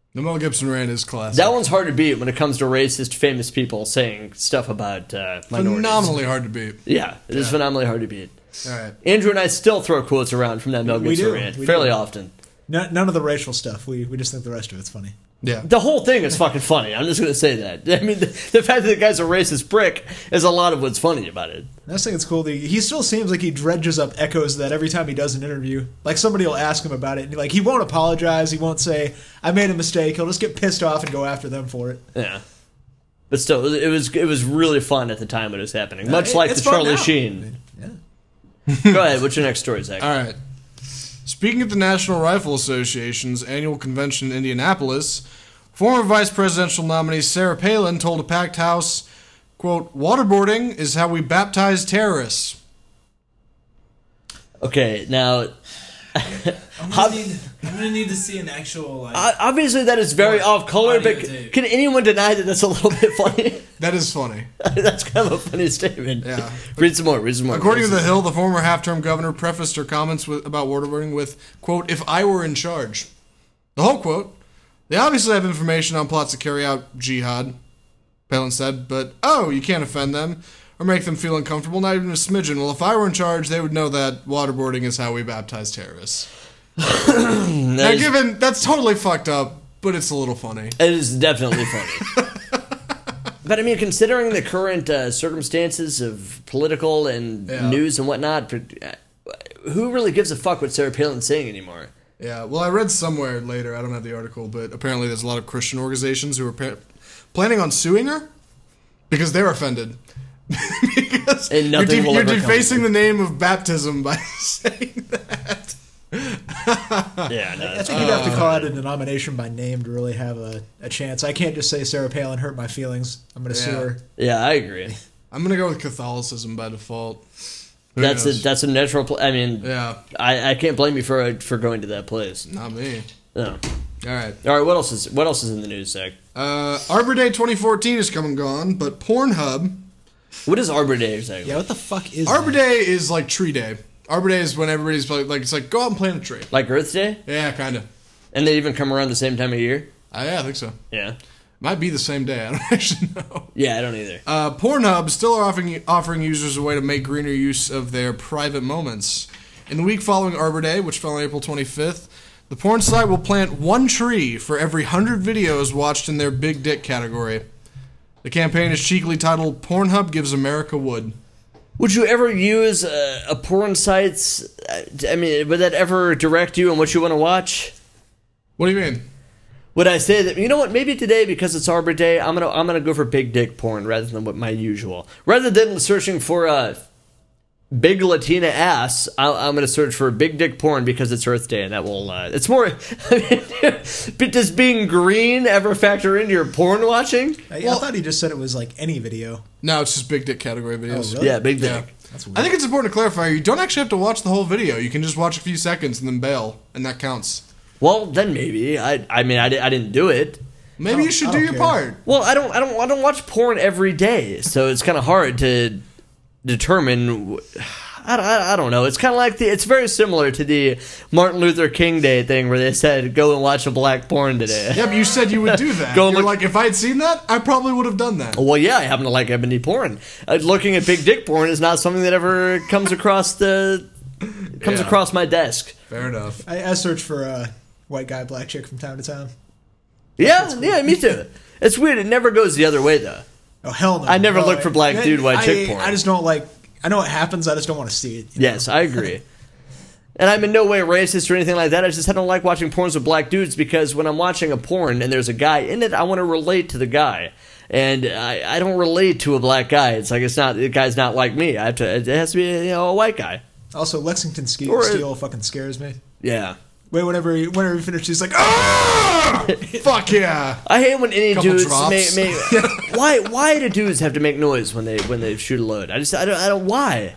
The Mel Gibson rant is classic. That one's hard to beat when it comes to racist, famous people saying stuff about uh, minorities. Phenomenally hard to beat. Yeah, it is Yeah. phenomenally hard to beat. All right. Andrew and I still throw quotes around from that Mel We Gibson do, rant we fairly do. often. No, none of the racial stuff. We we just think the rest of it's funny. Yeah. The whole thing is fucking funny. I'm just going to say that. I mean, the, the fact that the guy's a racist prick is a lot of what's funny about it. I just think it's cool that he, he still seems like he dredges up echoes of that every time he does an interview. Like somebody will ask him about it, and like he won't apologize. He won't say, "I made a mistake." He'll just get pissed off and go after them for it. Yeah. But still, it was it was really fun at the time when it was happening. Much it- like it's the fun Charlie now. Sheen. Yeah. Go ahead. What's your next story, Zach? All right. Speaking at the National Rifle Association's annual convention in Indianapolis, former vice presidential nominee Sarah Palin told a packed house, quote, "Waterboarding is how we baptize terrorists." Okay, now, I'm How- gonna, need, I'm gonna need to see an actual like. o- obviously that is very What? off color, Audio but tape. can anyone deny that that's a little bit funny? That is funny. That's kind of a funny statement. Yeah. Read some more. Read some more. According to Read The some- Hill, the former half-term governor prefaced her comments with, about waterboarding with, quote, "If I were in charge." The whole quote, "They obviously have information on plots to carry out jihad," Palin said, "but, oh, you can't offend them or make them feel uncomfortable, not even a smidgen. Well, if I were in charge, they would know that waterboarding is how we baptize terrorists." Now, That is- given, that's totally fucked up, but it's a little funny. It is definitely funny. But I mean, considering the current uh, circumstances of political and Yeah. news and whatnot, uh, who really gives a fuck what Sarah Palin's saying anymore? Yeah, well, I read somewhere later, I don't have the article, but apparently there's a lot of Christian organizations who are pa- planning on suing her because they're offended. because And nothing you're, de- will you're ever come defacing of the name of baptism by saying that. Yeah, no, I that's, think you'd have to call out a denomination by name to really have a, a chance. I can't just say Sarah Palin hurt my feelings. I'm going to sue Yeah. her. yeah, I agree. I'm going to go with Catholicism by default. Who That's a knows? that's a natural. Pl- I mean, Yeah, I, I can't blame you for for going to that place. not me. No. All right. All right, what else is what else is in the news, Zach? Uh, Arbor Day twenty fourteen is come and gone, but Pornhub... What is Arbor Day exactly? Yeah, what the fuck is Arbor that? Day is like tree day. Arbor Day is when everybody's like, like it's like, go out and plant a tree. Like Earth Day? Yeah, kind of. And they even come around the same time of year? Uh, yeah, I think so. Yeah. Might be the same day. I don't actually know. Yeah, I don't either. Uh, Pornhub still are offering offering users a way to make greener use of their private moments. In the week following Arbor Day, which fell on April twenty-fifth, the porn site will plant one tree for every hundred videos watched in their big dick category. The campaign is cheekily titled "Pornhub Gives America Wood." Would you ever use a, a porn site's... I mean, would that ever direct you on what you want to watch? What do you mean? Would I say that, you know what, maybe today, because it's Arbor Day, I'm gonna I'm gonna go for big dick porn rather than what my usual. Rather than searching for a big Latina ass, I'll, I'm gonna search for big dick porn because it's Earth Day, and that will, uh, it's more, I mean, does being green ever factor into your porn watching? I, I Well- thought he just said it was like any video. No, it's just big dick category videos. Oh, really? Yeah, big dick. Yeah. That's weird. I think it's important to clarify, you don't actually have to watch the whole video. You can just watch a few seconds and then bail, and that counts. Well, then maybe. I I mean, I, di- I didn't do it. Maybe don't- you should I do don't your care. part. Well, I don't I don't I don't watch porn every day, so it's kind of hard to determine. I, I, I don't know. It's kind of like the. It's very similar to the Martin Luther King Day thing where they said go and watch a black porn today. Yeah, but you said you would do that. Go and You're look- like, if I had seen that, I probably would have done that. Well, yeah, I happen to like ebony porn. Uh, looking at big dick porn is not something that ever comes across the comes Yeah. across my desk. Fair enough. I, I search for uh, white guy, black chick from time to time. Yeah, yeah, me too. It's weird. It never goes the other way though. Oh hell no! I never No, look for black I- dude, white I, chick porn. I just don't like. I know it happens. I just don't want to see it. you know? Yes, I agree. And I'm in no way racist or anything like that. I just I don't like watching porns with black dudes because when I'm watching a porn and there's a guy in it, I want to relate to the guy. And I, I don't relate to a black guy. It's like it's not the guy's not like me. I have to. It has to be you know a white guy. Also, Lexington Ske- Or- Steel fucking scares me. Yeah. Wait, whenever he, whenever he finishes, he's like, ah! Fuck yeah. I hate when any Couple dudes drops. make, make why why do dudes have to make noise when they when they shoot a load? I just I don't I don't why.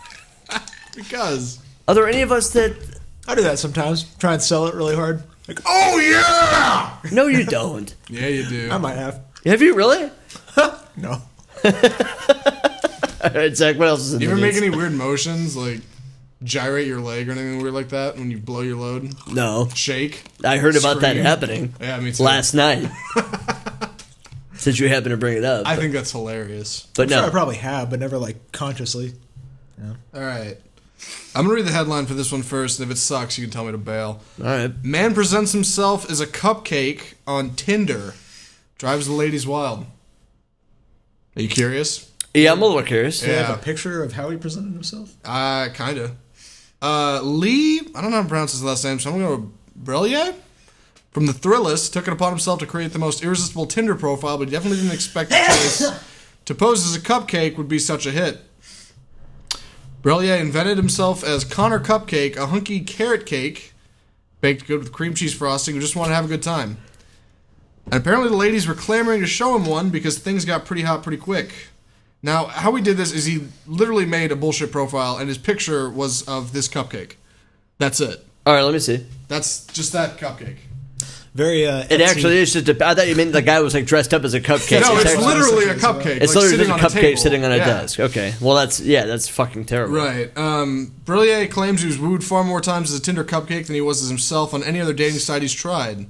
Because. Are there any of us that I do that sometimes. Try and sell it really hard. Like, Oh yeah! no you don't. Yeah, you do. I might have. Have you really? No. All right, Zach, what else is in You the ever make news? any weird motions? Like, gyrate your leg or anything weird like that when you blow your load? No. Shake? I heard about that Scream? happening Yeah, me too. last night. Since you happen to bring it up. I but, think that's hilarious. but I'm sure no. I probably have, but never like consciously. All right. I'm going to read the headline for this one first, and if it sucks, you can tell me to bail. All right. Man presents himself as a cupcake on Tinder. Drives the ladies wild. Are you curious? Yeah, I'm a little curious. Do you Yeah. have a picture of how he presented himself? Uh, kind of. Uh, Lee, I don't know how to pronounce his last name, so I'm going to go Brillier? From The Thrillist, took it upon himself to create the most irresistible Tinder profile, but he definitely didn't expect the choice to pose as a cupcake would be such a hit. Brillier invented himself as Connor Cupcake, a hunky carrot cake, baked good with cream cheese frosting, who just wanted to have a good time. And apparently the ladies were clamoring to show him one because things got pretty hot pretty quick. Now, how he did this is he literally made a bullshit profile, and his picture was of this cupcake. That's it. All right, let me see. That's just that cupcake. Very. Uh, It Etsy. actually is just a. I thought you meant the guy was like dressed up as a cupcake. No, it's actually- literally a as well. cupcake. It's like, literally sitting just a on cupcake table. sitting on a Yeah. desk. Okay, well that's yeah, that's fucking terrible. Right. Um, Brillier claims he was wooed far more times as a Tinder cupcake than he was as himself on any other dating site he's tried.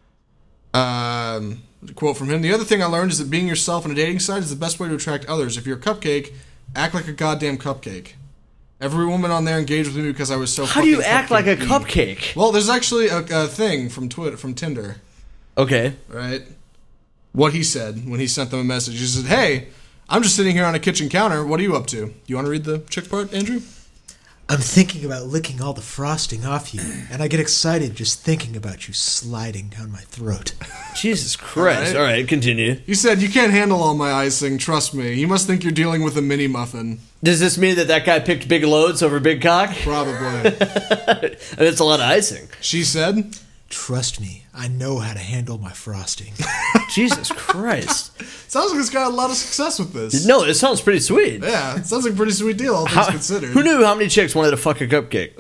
Um, a quote from him: "The other thing I learned is that being yourself on a dating site is the best way to attract others. If you're a cupcake, act like a goddamn cupcake. Every woman on there engaged with me because I was so. How do you fucking act like a cupcake-y." cupcake? Well, there's actually a, a thing from Twitter, from Tinder. Okay. Right? What he said when he sent them a message. He said, "Hey, I'm just sitting here on a kitchen counter. What are you up to? You want to read the chick part, Andrew?" I'm thinking about licking all the frosting off you, and I get excited just thinking about you sliding down my throat. Jesus Christ. All All right. right, continue. He said, "You can't handle all my icing, trust me. You must think you're dealing with a mini muffin." Does this mean that that guy picked big loads over big cock? Probably. I mean, it's a lot of icing. She said, Trust me, I know how to handle my frosting. Jesus Christ. sounds like this guy had a lot of success with this. No, it sounds pretty sweet. Yeah, it sounds like a pretty sweet deal, all things How- considered. who knew how many chicks wanted to fuck a cupcake?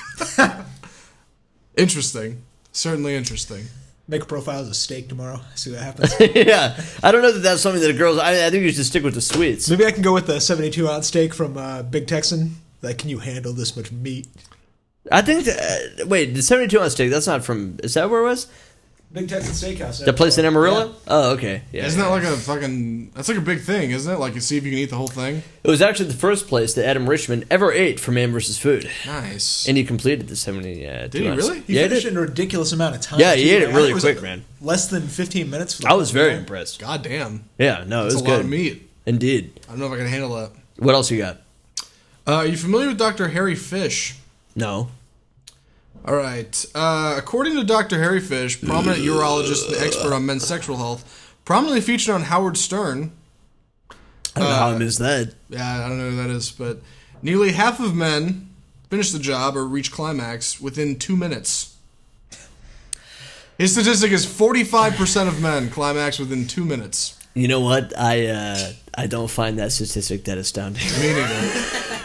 Interesting. Certainly interesting. Make a profile as a steak tomorrow. See what happens. Yeah. I don't know that that's something that girls. I, I think you should stick with the sweets. Maybe I can go with the seventy-two ounce steak from uh, Big Texan. Like, can you handle this much meat? I think. That, uh, wait, the seventy-two ounce steak, that's not from. Is that where it was? Big Texan Steakhouse. The place in Amarillo? Oh, okay. Yeah. Isn't that like a fucking... That's like a big thing, isn't it? Like, you see if you can eat the whole thing? It was actually the first place that Adam Richman ever ate for Man versus Food. Nice. And he completed the seventy. Uh, Did he really? He yeah, he finished did. it in a ridiculous amount of time. Yeah, he too. ate it I really think was, quick, like, man. Less than fifteen minutes. For the I was whole very meal. impressed. God damn. Yeah, no, it That's was a good. lot of meat. Indeed. I don't know if I can handle that. What else you got? Uh, are you familiar with Doctor Harry Fish? No. All right. Uh, according to Doctor Harry Fish, prominent urologist and expert on men's sexual health, prominently featured on Howard Stern. I don't know Uh, how I missed that. Yeah, I don't know who that is, but nearly half of men finish the job or reach climax within two minutes. His statistic is forty-five percent of men climax within two minutes. You know what? I uh, I don't find that statistic that astounding. Me neither.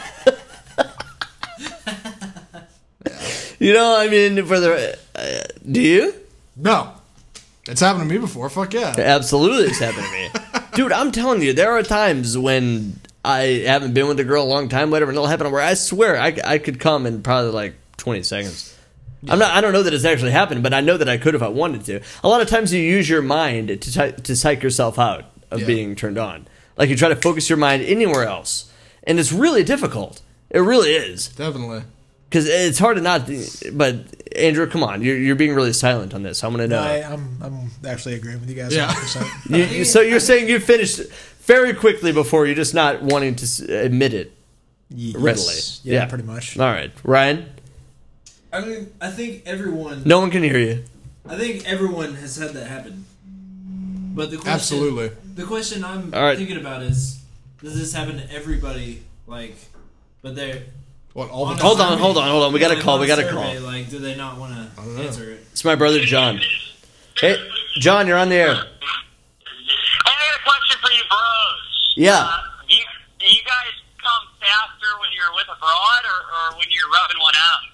You know, I mean, for the uh, do you? No. It's happened to me before. Fuck yeah. Absolutely, it's happened to me, dude. I'm telling you, there are times when I haven't been with a girl a long time, whatever, and it'll happen where I swear I, I could come in probably like twenty seconds. I'm not. I don't know that it's actually happened, but I know that I could if I wanted to. A lot of times you use your mind to ty- to psych yourself out of Yeah. being turned on. Like you try to focus your mind anywhere else, and it's really difficult. It really is. Definitely. Because it's hard to not. But Andrew, come on, you're you're being really silent on this. I want to know. I, I'm, I'm actually agreeing with you guys. Yeah. one hundred percent. You, you- so you're saying you finished very quickly before you're just not wanting to s- admit it Y- readily. yes. Yeah, pretty much. All right, Ryan. I mean, I think everyone. No one can hear you. I think everyone has had that happen. But the question, Absolutely. the question I'm All right. thinking about is, does this happen to everybody? Like, but they're What, all on the a Hold on, survey- hold on, hold on. We got a like, call. on We got a survey, call. Like, do they not want don't to know. answer it? It's my brother John. Hey, John, you're on the air. I got a question for you bros. Yeah. Uh, do, you, do you guys come faster when you're with a broad or, or when you're rubbing one out?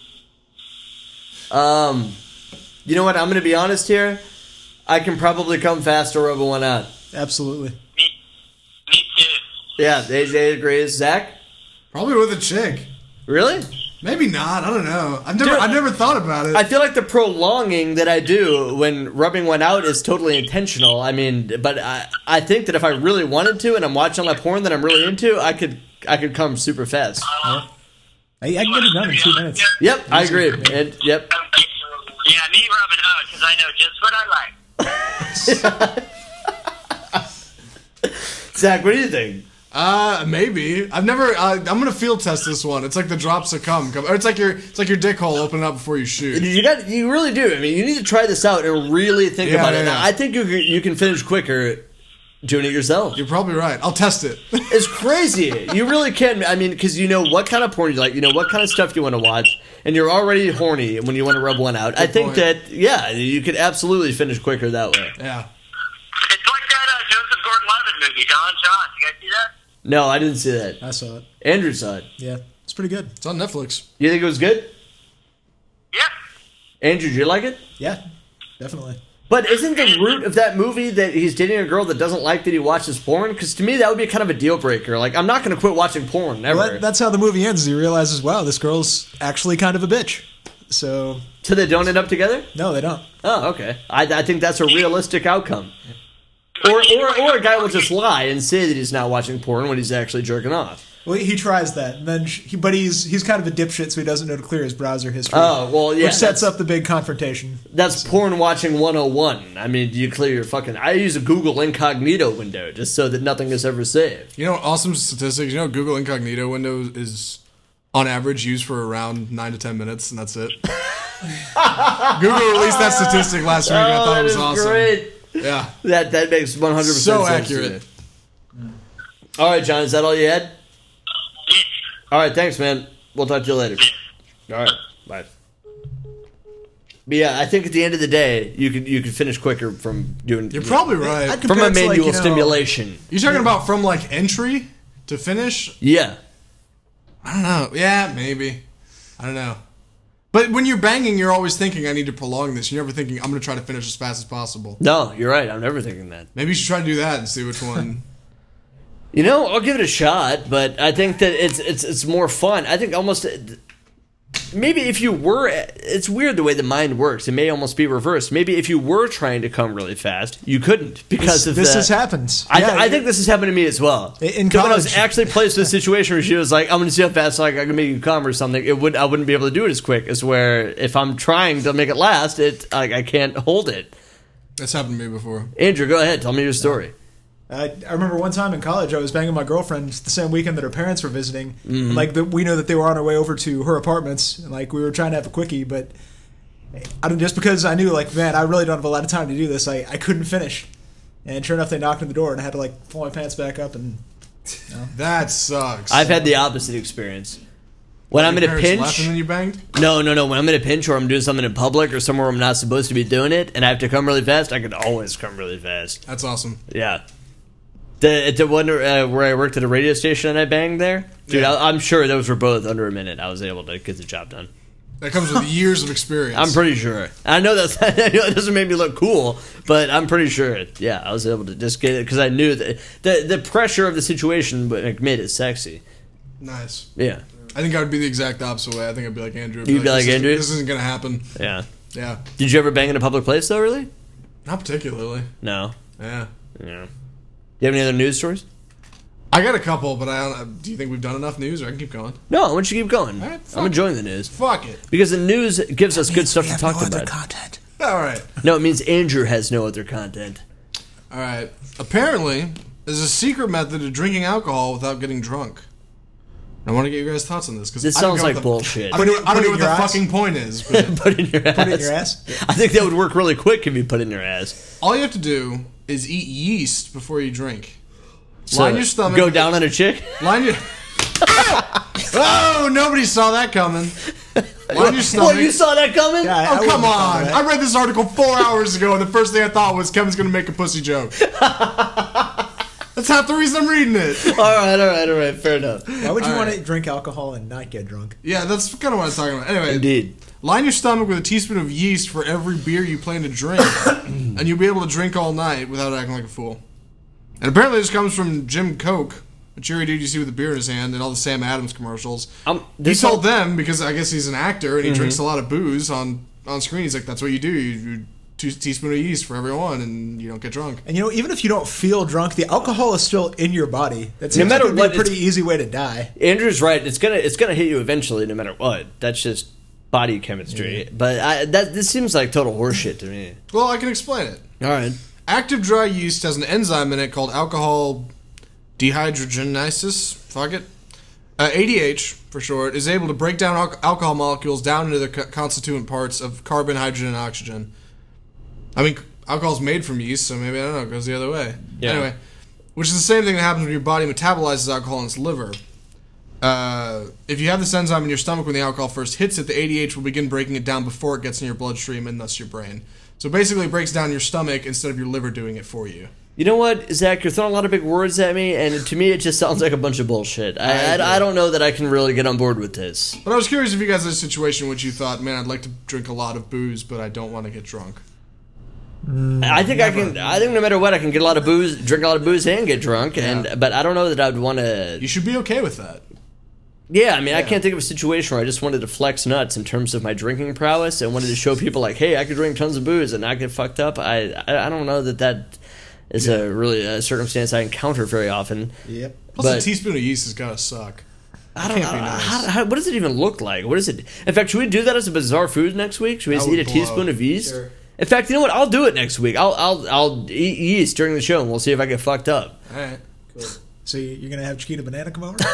Um, you know what? I'm going to be honest here. I can probably come faster rubbing one out. Absolutely. Me, me too. Yeah, they, they agree. Zach? Probably with a chick. Really? Maybe not. I don't know. I've never, Dude, I've never thought about it. I feel like the prolonging that I do when rubbing one out is totally intentional. I mean, but I, I think that if I really wanted to, and I'm watching like porn that I'm really into, I could, I could come super fast. I, I can get it done in two minutes. Yep, I agree. And, yep. Yeah, me rubbing out because I know just what I like. Zach, what do you think? Uh, maybe. I've never. Uh, I'm gonna field test this one. It's like the drops of cum. Or it's like your. It's like your dick hole opening up before you shoot. You got, you really do. I mean, you need to try this out and really think Yeah, about yeah, it. Now, yeah. I think you can, you can finish quicker doing it yourself. You're probably right. I'll test it. It's crazy. You really can. I mean, because you know what kind of porn you like. You know what kind of stuff you want to watch, and you're already horny when you want to rub one out. I think point. that yeah, you could absolutely finish quicker that way. Yeah. It's like that uh, Joseph Gordon-Levitt movie, Don John. You guys see that? No, I didn't see that. I saw it. Andrew saw it. Yeah, it's pretty good. It's on Netflix. You think it was good? Yeah. Andrew, did you like it? Yeah, definitely. But isn't the root of that movie that he's dating a girl that doesn't like that he watches porn? Because to me, that would be kind of a deal breaker. Like, I'm not going to quit watching porn, never. Well, that, that's how the movie ends. He realizes, wow, this girl's actually kind of a bitch. So, So they don't end up together? no, they don't. Oh, okay. I, I think that's a realistic outcome. Or, or, or a guy will just lie and say that he's not watching porn when he's actually jerking off. Well, he tries that, and then he, but he's he's kind of a dipshit, so he doesn't know to clear his browser history. Oh, well, yeah. which sets that's- up the big confrontation. That's porn watching one oh one. I mean, do you clear your fucking... I use a Google incognito window just so that nothing is ever saved. You know, awesome statistics. You know, Google Incognito window is on average used for around nine to ten minutes, and that's it. Google released that statistic last week, and I thought that it was is awesome. great. Yeah. That, that makes one hundred percent So sense to accurate. me. All right, John, is that all you had? All right, thanks, man. We'll talk to you later. All right, bye. But yeah, I think at the end of the day, you could you could finish quicker from doing You're probably right. I'd from compare a it to, like, manual you know, stimulation. You're talking about from like entry to finish? Yeah, I don't know. Yeah, maybe. I don't know. But when you're banging, you're always thinking, I need to prolong this. You're never thinking, I'm going to try to finish as fast as possible. no, you're right. I'm never thinking that. Maybe you should try to do that and see which one. You know, I'll give it a shot, but I think that it's it's it's more fun. I think almost maybe if you were, it's weird the way the mind works. It may almost be reversed. Maybe if you were trying to come really fast, you couldn't because This, of this the, has happened. I, Yeah, th- I think this has happened to me as well. In So when I was college- actually placed in a situation where she was like, "I'm going to see how fast like I can make you come" or something, it would I wouldn't be able to do it as quick as where if I'm trying to make it last, it like I can't hold it. That's happened to me before. Andrew, go ahead, tell me your story. I, I remember one time in college, I was banging my girlfriend the same weekend that her parents were visiting. And, like the, we know that they were on their way over to her apartments, and like we were trying to have a quickie, but I don't just because I knew like man, I really don't have a lot of time to do this. I, I couldn't finish, and sure enough, they knocked on the door, and I had to like pull my pants back up and. That sucks. I've had the opposite experience. When I'm in Your a parents left pinch, and then you banged? no, no, no. When I'm in a pinch or I'm doing something in public or somewhere I'm not supposed to be doing it, and I have to come really fast, I can always come really fast. That's awesome. Yeah. The at the one uh, where I worked at a radio station and I banged there, dude. Yeah. I, I'm sure those were both under a minute. I was able to get the job done. That comes with years of experience. I'm pretty sure. I know that's I know it doesn't make me look cool, but I'm pretty sure. Yeah, I was able to just get it because I knew that the the pressure of the situation like, made it sexy. Nice. Yeah, I think I would be the exact opposite way. I think I'd be like Andrew. I'd You'd be like this isn't- Andrew? This isn't going to happen. yeah. Yeah. Did you ever bang in a public place though? Really? Not particularly. No. Yeah. Yeah. Do you have any other news stories? I got a couple, but I don't. Do you think we've done enough news, or I can keep going? No, I want you to keep going. All right, fuck I'm it. enjoying the news Fuck it. because the news gives us good stuff to talk about. content. All right. No, it means Andrew has no other content. All right. Apparently, there's a secret method of drinking alcohol without getting drunk. I want to get your guys' thoughts on this because This sounds like bullshit. I don't, know- I don't Put it know in what the your ass? fucking point is. But Put it in your ass. Put it in your ass. I think that would work really quick if you put it in your ass. all you have to do is eat yeast before you drink. So, Line your stomach. Go down on a chick. Line your. Oh, nobody saw that coming. Line your stomach. Well, you saw that coming. Yeah, I- I Oh, wouldn't come have thought on. of that. I read this article four hours ago, and the first thing I thought was Kevin's going to make a pussy joke. That's half the reason I'm reading it. All right, all right, all right. Fair enough. Why would you All want right. to drink alcohol and not get drunk? Yeah, that's kind of what I was talking about. Anyway, Indeed. line your stomach with a teaspoon of yeast for every beer you plan to drink, and you'll be able to drink all night without acting like a fool. And apparently this comes from Jim Koch, a cheery dude you see with a beer in his hand, and all the Sam Adams commercials. Um, He this told whole- them, because I guess he's an actor and he Mm-hmm. drinks a lot of booze on, on screen. He's like, that's what you do. You, you two teaspoon of yeast for everyone, and you don't get drunk. And you know, even if you don't feel drunk, the alcohol is still in your body. That seems No matter like it would what, be a pretty it's- easy way to die. Andrew's right. It's gonna it's gonna hit you eventually, no matter what. That's just body chemistry. But I, that this seems like total horseshit to me. Well, I can explain it. All right. Active dry yeast has an enzyme in it called alcohol dehydrogenases. Fuck it. Uh, A D H, for short, is able to break down al- alcohol molecules down into the co- constituent parts of carbon, hydrogen, and oxygen. I mean, alcohol's made from yeast, so maybe, I don't know, it goes the other way. Yeah. Anyway, which is the same thing that happens when your body metabolizes alcohol in its liver. Uh, if you have this enzyme in your stomach when the alcohol first hits it, the A D H will begin breaking it down before it gets in your bloodstream and thus your brain. So basically, it breaks down your stomach instead of your liver doing it for you. You know what, Zach? You're throwing a lot of big words at me, and to me, it just sounds like a bunch of bullshit. I, I, I don't know that I can really get on board with this. But I was curious if you guys had a situation in which you thought, man, I'd like to drink a lot of booze, but I don't want to get drunk. I think I can. I think no matter what, I can get a lot of booze, drink a lot of booze, and get drunk. And Yeah. but I don't know that I would want to. You should be okay with that. Yeah, I mean, I can't think of a situation where I just wanted to flex nuts in terms of my drinking prowess and wanted to show people like, hey, I could drink tons of booze and not get fucked up. I I, I don't know that that is a really a circumstance I encounter very often. Yep. Plus, But- a teaspoon of yeast has got to suck. I don't know. Can't be nice. How, how, what does it even look like? What is it? In fact, should we do that as a bizarre food next week? Should we just That eat would a blow. teaspoon of yeast? Sure. In fact, you know what? I'll do it next week. I'll I'll I'll eat yeast during the show, and we'll see if I get fucked up. All right. So you- you're gonna have Chiquita Banana come over?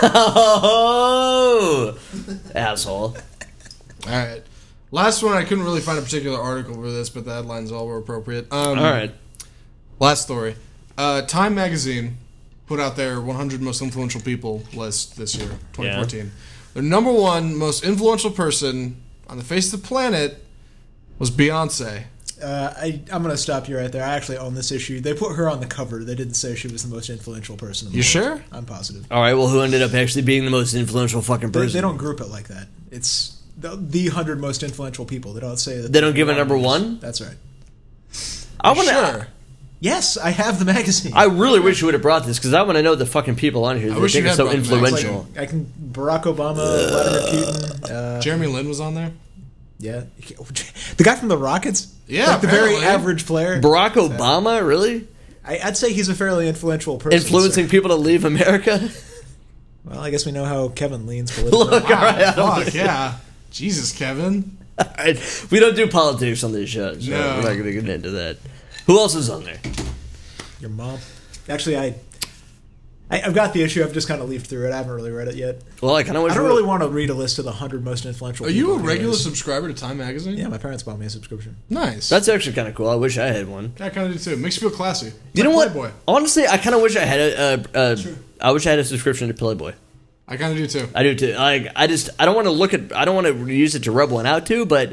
Oh, asshole! All right. Last one, I couldn't really find a particular article for this, but the headlines all were appropriate. Um, All right. Last story. Uh, Time Magazine put out their one hundred most influential people list this year, twenty fourteen. Their number one most influential person on the face of the planet was Beyonce. Uh, I, I'm going to stop you right there. I actually own this issue. They put her on the cover. They didn't say she was the most influential person in the You world. sure? I'm positive. All right. Well, who ended up actually being the most influential fucking They, person? they don't group it like that. It's the, the hundred most influential people. They don't say that. They don't give a number one? That's right. I want to. Sure. Yes, I have the magazine. I really wish you would have brought this because I want to know the fucking people on here I that wish think you are had so brought the influential. I can Barack Obama, Vladimir Putin. Uh, Jeremy Lin was on there? yeah, the guy from the Rockets. Yeah, like the very apparently. average player. Barack Obama, really I, I'd say he's a fairly influential person. influencing so- people to leave America? Well, I guess we know how Kevin leans politically. Look, all right, I don't Fuck, yeah. Jesus, Kevin. All right, we don't do politics on this show, so No. we're not going to get into that. Who else is on there? Your mom. Actually, I, I I've got the issue. I've just kind of leafed through it. I haven't really read it yet. Well, I kind of wish I don't we really would- want to read a list of the hundred most influential. Are you people a regular anyways. subscriber to Time Magazine? Yeah, my parents bought me a subscription. Nice. That's actually kind of cool. I wish I had one. I kind of do too. Makes you feel classy. It's You like know what? Playboy. Honestly, I kind of wish I had a. a, a I wish I had a subscription to Playboy. I kind of do too. I do too. Like, I just, I don't want to look at, I don't want to use it to rub one out to, but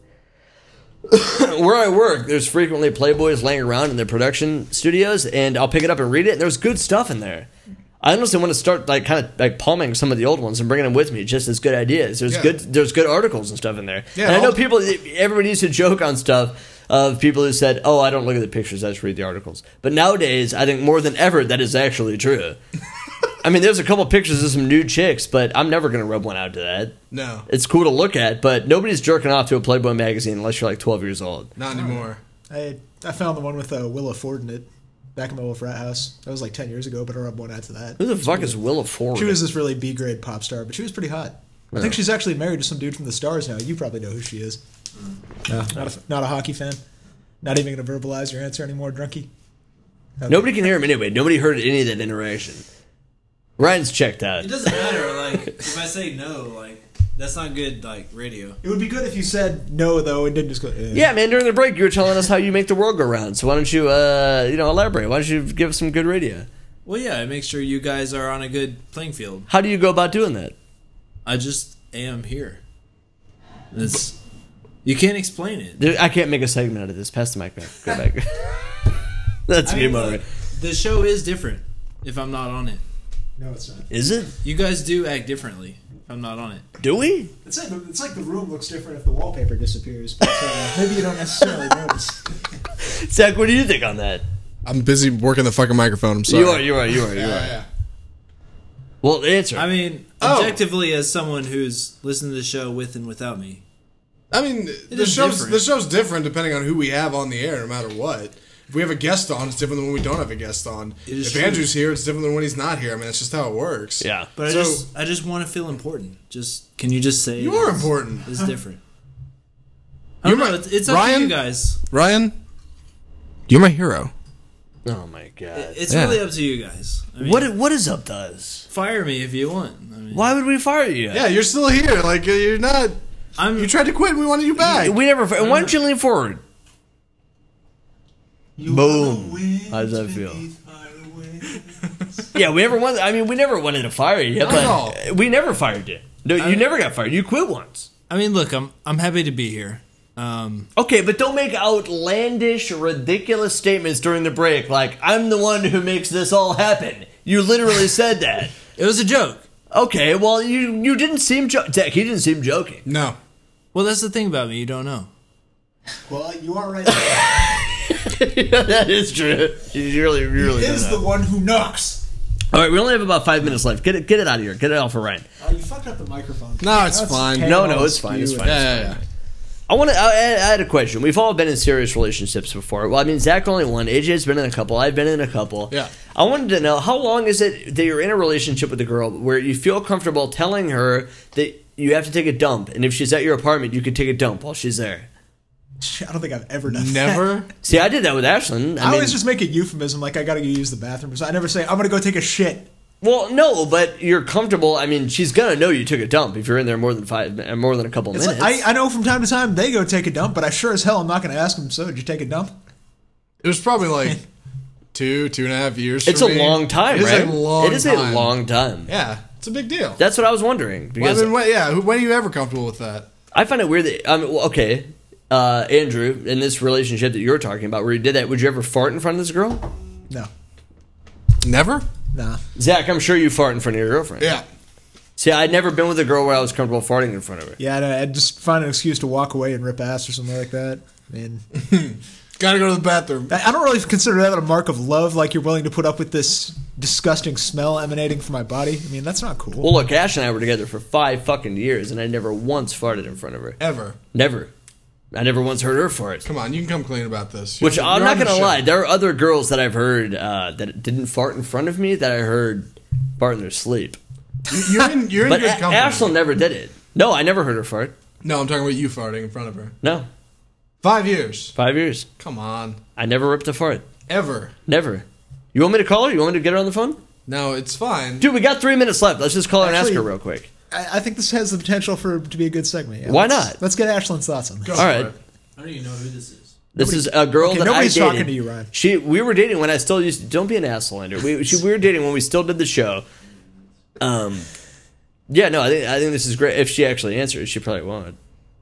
where I work, there's frequently Playboys laying around in their production studios, and I'll pick it up and read it. And there's good stuff in there. I honestly want to start like kind of like palming some of the old ones and bringing them with me, just as good ideas. There's Yeah. good, there's good articles and stuff in there. Yeah, and I know I'll- people, everybody used to joke on stuff of people who said, "Oh, I don't look at the pictures, I just read the articles." But nowadays, I think more than ever, that is actually true. I mean, there's a couple pictures of some nude chicks, but I'm never going to rub one out to that. No, It's cool to look at, but nobody's jerking off to a Playboy magazine unless you're like twelve years old. not anymore. I I found the one with uh, Willa Ford in it back in my old frat house. That was like ten years ago, but I rubbed one out to that. Who the fuck is Willa Ford? She was this really B grade pop star, but she was pretty hot. I think she's actually married to some dude from the Stars now. You probably know who she is. No, not a, not a hockey fan. Not even going to verbalize your answer anymore, drunkie. Okay. Nobody can hear him anyway. Nobody heard any of that interaction. Ryan's checked out. It doesn't matter. Like if I say no, like that's not good. Like radio. It would be good if you said no, though, and didn't just go. Eh. Yeah, man. During the break, you were telling us how you make the world go round. So why don't you, uh, you know, elaborate? Why don't you give us some good radio? Well, yeah, I make sure you guys are on a good playing field. How do you go about doing that? I just am here. It's you can't explain it. Dude, I can't make a segment out of this. Pass the mic back. Go back. That's I me, mean, moment. look, the show is different if I'm not on it. No, it's not. Is it? You guys do act differently if I'm not on it. Do we? It's like, it's like the room looks different if the wallpaper disappears, but uh, maybe you don't necessarily notice. Zach, what do you think on that? I'm busy working the fucking microphone. I'm sorry. You are, you are, you are, you Yeah, are. yeah. Well, answer. I mean, Oh. objectively, as someone who's listened to the show with and without me, I mean, the is show's different. the show's different depending on who we have on the air, no matter what. If we have a guest on, it's different than when we don't have a guest on. It is If true. Andrew's here, it's different than when he's not here. I mean, that's just how it works. yeah. but I So- just I just want to feel important. Just can you just say You are it's- important. It's different. I don't You're know. my- It's, it's up Ryan? to you guys. Ryan, you're my hero. Oh my god. It's Yeah. really up to you guys. I mean, What what is up to us? fire me if you want. I mean, Why would we fire you? Yeah, you're still here. Like uh, you're not. I'm. You tried to quit, and we wanted you back. We never. Why don't you lean forward? Boom. How does that feel? Yeah, we never wanted. I mean, we never wanted to fire you, Not at all. but we never fired you. No, you I- never got fired. You quit once. I mean, look, I'm I'm happy to be here. Um, Okay, but don't make outlandish, ridiculous statements during the break like, I'm the one who makes this all happen. You literally said that. it was a joke. Okay, well, you you didn't seem jo- Tech, he didn't seem joking. No. Well, that's the thing about me. You don't know. Well, you are right. That is true. You really, you really He don't is know. the one who knocks. All right, we only have about five minutes left. Get it, get it out of here. Get it off of Ryan. Oh, you fucked up the microphone. No, it's That's fine. chaos, No, no, it's fine. It's you fine. and- Yeah, yeah, yeah. I want to. I, I had a question. We've all been in serious relationships before. Well, I mean, Zach only one. A J's been in a couple. I've been in a couple. Yeah. I wanted to know, how long is it that you're in a relationship with a girl where you feel comfortable telling her that you have to take a dump, and if she's at your apartment, you could take a dump while she's there. I don't think I've ever done that. Never. See, I did that with Ashlyn. I, I, mean, always just make a euphemism like I gotta go use the bathroom. So I never say I'm gonna go take a shit. well, no, but you're comfortable. I mean, she's gonna know you took a dump if you're in there more than five, uh, more than a couple It's minutes. like, I, I know from time to time they go take a dump, but I sure as hell I'm not gonna ask them. So did you take a dump? It was probably like two, two and a half years. it's for a me. long time, It is right? a long. It is time. a long time. Yeah, it's a big deal. That's what I was wondering Well, because I mean, when, yeah. who- When are you ever comfortable with that? I find it weird that I mean, well, okay, uh, Andrew, in this relationship that you're talking about, where you did that, would you ever fart in front of this girl? No, Never. nah. Zach, I'm sure you fart in front of your girlfriend. Yeah. See, I'd never been with a girl where I was comfortable farting in front of her. Yeah, I'd, I'd just find an excuse to walk away and rip ass or something like that. I mean, Gotta go to the bathroom. I I don't really consider that a mark of love. Like you're willing to put up with this disgusting smell emanating from my body. I mean, that's not cool. Well, look, Ash and I were together for five fucking years, and I never once farted in front of her. Ever. Never. I never once heard her fart. Come on, you can come clean about this. Which You're- I'm you're not on the gonna show. lie, there are other girls that I've heard uh, that didn't fart in front of me that I heard fart in their sleep. You- You're in. You're in But good A- company. Ashlyn never did it. No, I never heard her fart. No, I'm talking about you farting in front of her. No, Five years. five years. Come on. I never ripped a fart. Ever. Never. You want me to call her? You want me to get her on the phone? No, it's fine. Dude, we got three minutes left. Let's just call her and ask Actually- her real quick. I, I think this has the potential for to be a good segment. Yeah, Why let's- not? Let's get Ashlyn's thoughts on this. Go All for right. it. I don't even know who this is. This is a girl Okay, that I nobody's dated. talking to you, Ryan. She, we were dating when I still used. To, don't be an asshole, Andrew. We, she, we were dating when we still did the show. Um, yeah, no, I think I think this is great. If she actually answers, she probably won't.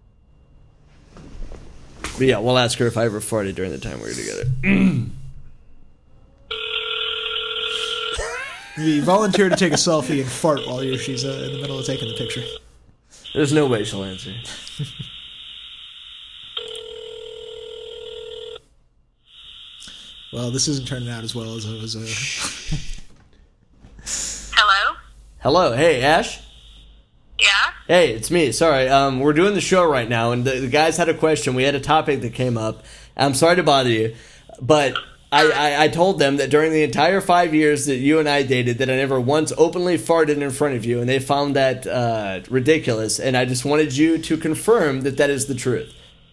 But yeah, we'll ask her if I ever farted during the time we were together. We volunteer to take a selfie and fart while you're, she's uh, in the middle of taking the picture. There's no way she'll answer. Well, this isn't turning out as well as it was. Uh, Hello? Hello, hey Ash. Yeah? Hey, it's me. Sorry, um, we're doing the show right now, and the, the guys had a question. We had a topic that came up. I'm sorry to bother you, but I, I, I told them that during the entire five years that you and I dated, that I never once openly farted in front of you, and they found that uh, ridiculous. And I just wanted you to confirm that that is the truth.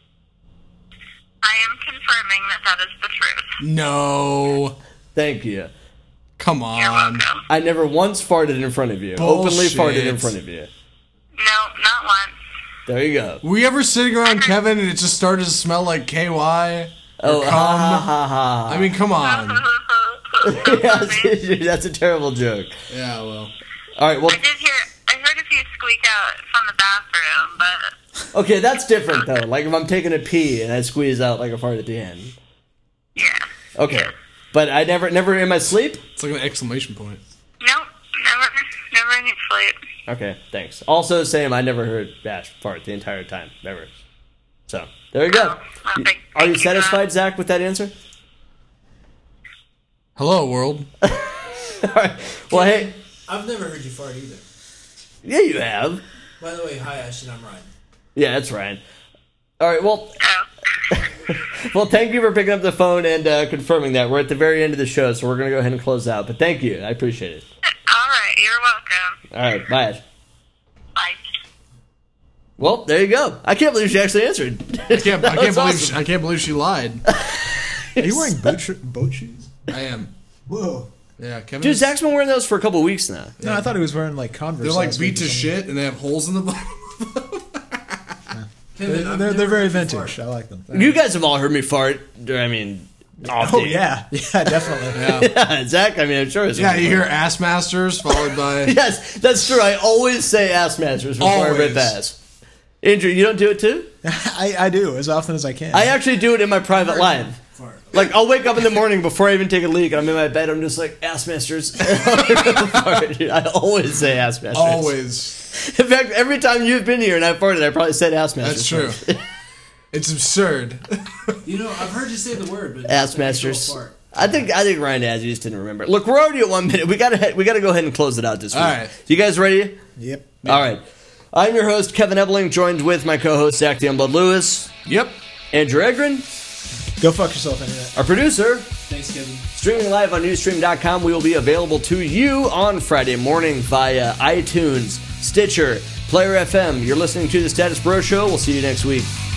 I am confirming that that is the truth. No. Thank you. Come You're on. welcome. I never once farted in front of you. Openly Bullshit. farted in front of you. No, not once. There you go. Were you ever sitting around Kevin and it just started to smell like K Y? Oh, cum? ha ha ha ha. I mean, come on. Yeah, that's a terrible joke. Yeah, well. All right, well, I did hear, I heard a few squeak out from the bathroom, but okay, that's different though. Like if I'm taking a pee and I squeeze out like a fart at the end. yeah. Okay, but I never, never in my sleep. It's like an exclamation point. Nope, never, never in your sleep. Okay, thanks. Also, same. I never heard Bash fart the entire time, never. So there you go. Oh, well, thank- Are you thank you, satisfied, Zach, with that answer? Hello, world. All right. Well, hey, I've never heard you fart either. Yeah, you have. By the way, hi Ashton, I'm Ryan. Yeah, that's Ryan. All right, well, well, thank you for picking up the phone and uh, confirming that. We're at the very end of the show, so we're going to go ahead and close out. But thank you. I appreciate it. All right, you're welcome. All right, bye, Ash. Bye. Well, there you go. I can't believe she actually answered. I can't, I That can't was believe awesome. she, I can't believe she lied. Are you wearing boat, sh- boat shoes? I am. Whoa. Yeah, Kevin. Dude, is- Zach's been wearing those for a couple weeks now. No, I thought he was wearing like Converse. they're like last week beat or to something. shit, and they have holes in the bottom. Kevin, They're, I've they're, never they're very heard you vintage. fart. I like them. You guys have all heard me fart. I mean, often. Oh yeah, yeah, definitely. Yeah, Yeah, Zach, I mean, I'm sure it's yeah. You hear ass masters followed by. Yes, that's true. I always say ass masters before I rip Always. ass. Andrew, you don't do it too? I, I do as often as I can. I actually do it in my private life. Fart. Like, I'll wake up in the morning before I even take a leak, and I'm in my bed, I'm just like, ass masters. I always say ass masters. Always. In fact, every time you've been here and I've farted, I probably said ass masters. That's true. It's absurd. You know, I've heard you say the word, but Ass not the actual masters. fart. I think I think Ryan has. You just didn't remember. Look, we're already at one minute. We gotta we gotta go ahead and close it out this week. All right. You guys ready? Yep. All right. I'm your host Kevin Ebeling, joined with my co-host Zach the Unblood Lewis, Yep. Andrew Egren, Go fuck yourself, internet. our producer. Thanks, Kevin. Streaming live on Newsstream dot com, we will be available to you on Friday morning via iTunes, Stitcher, Player F M. You're listening to The Status Bro Show. We'll see you next week.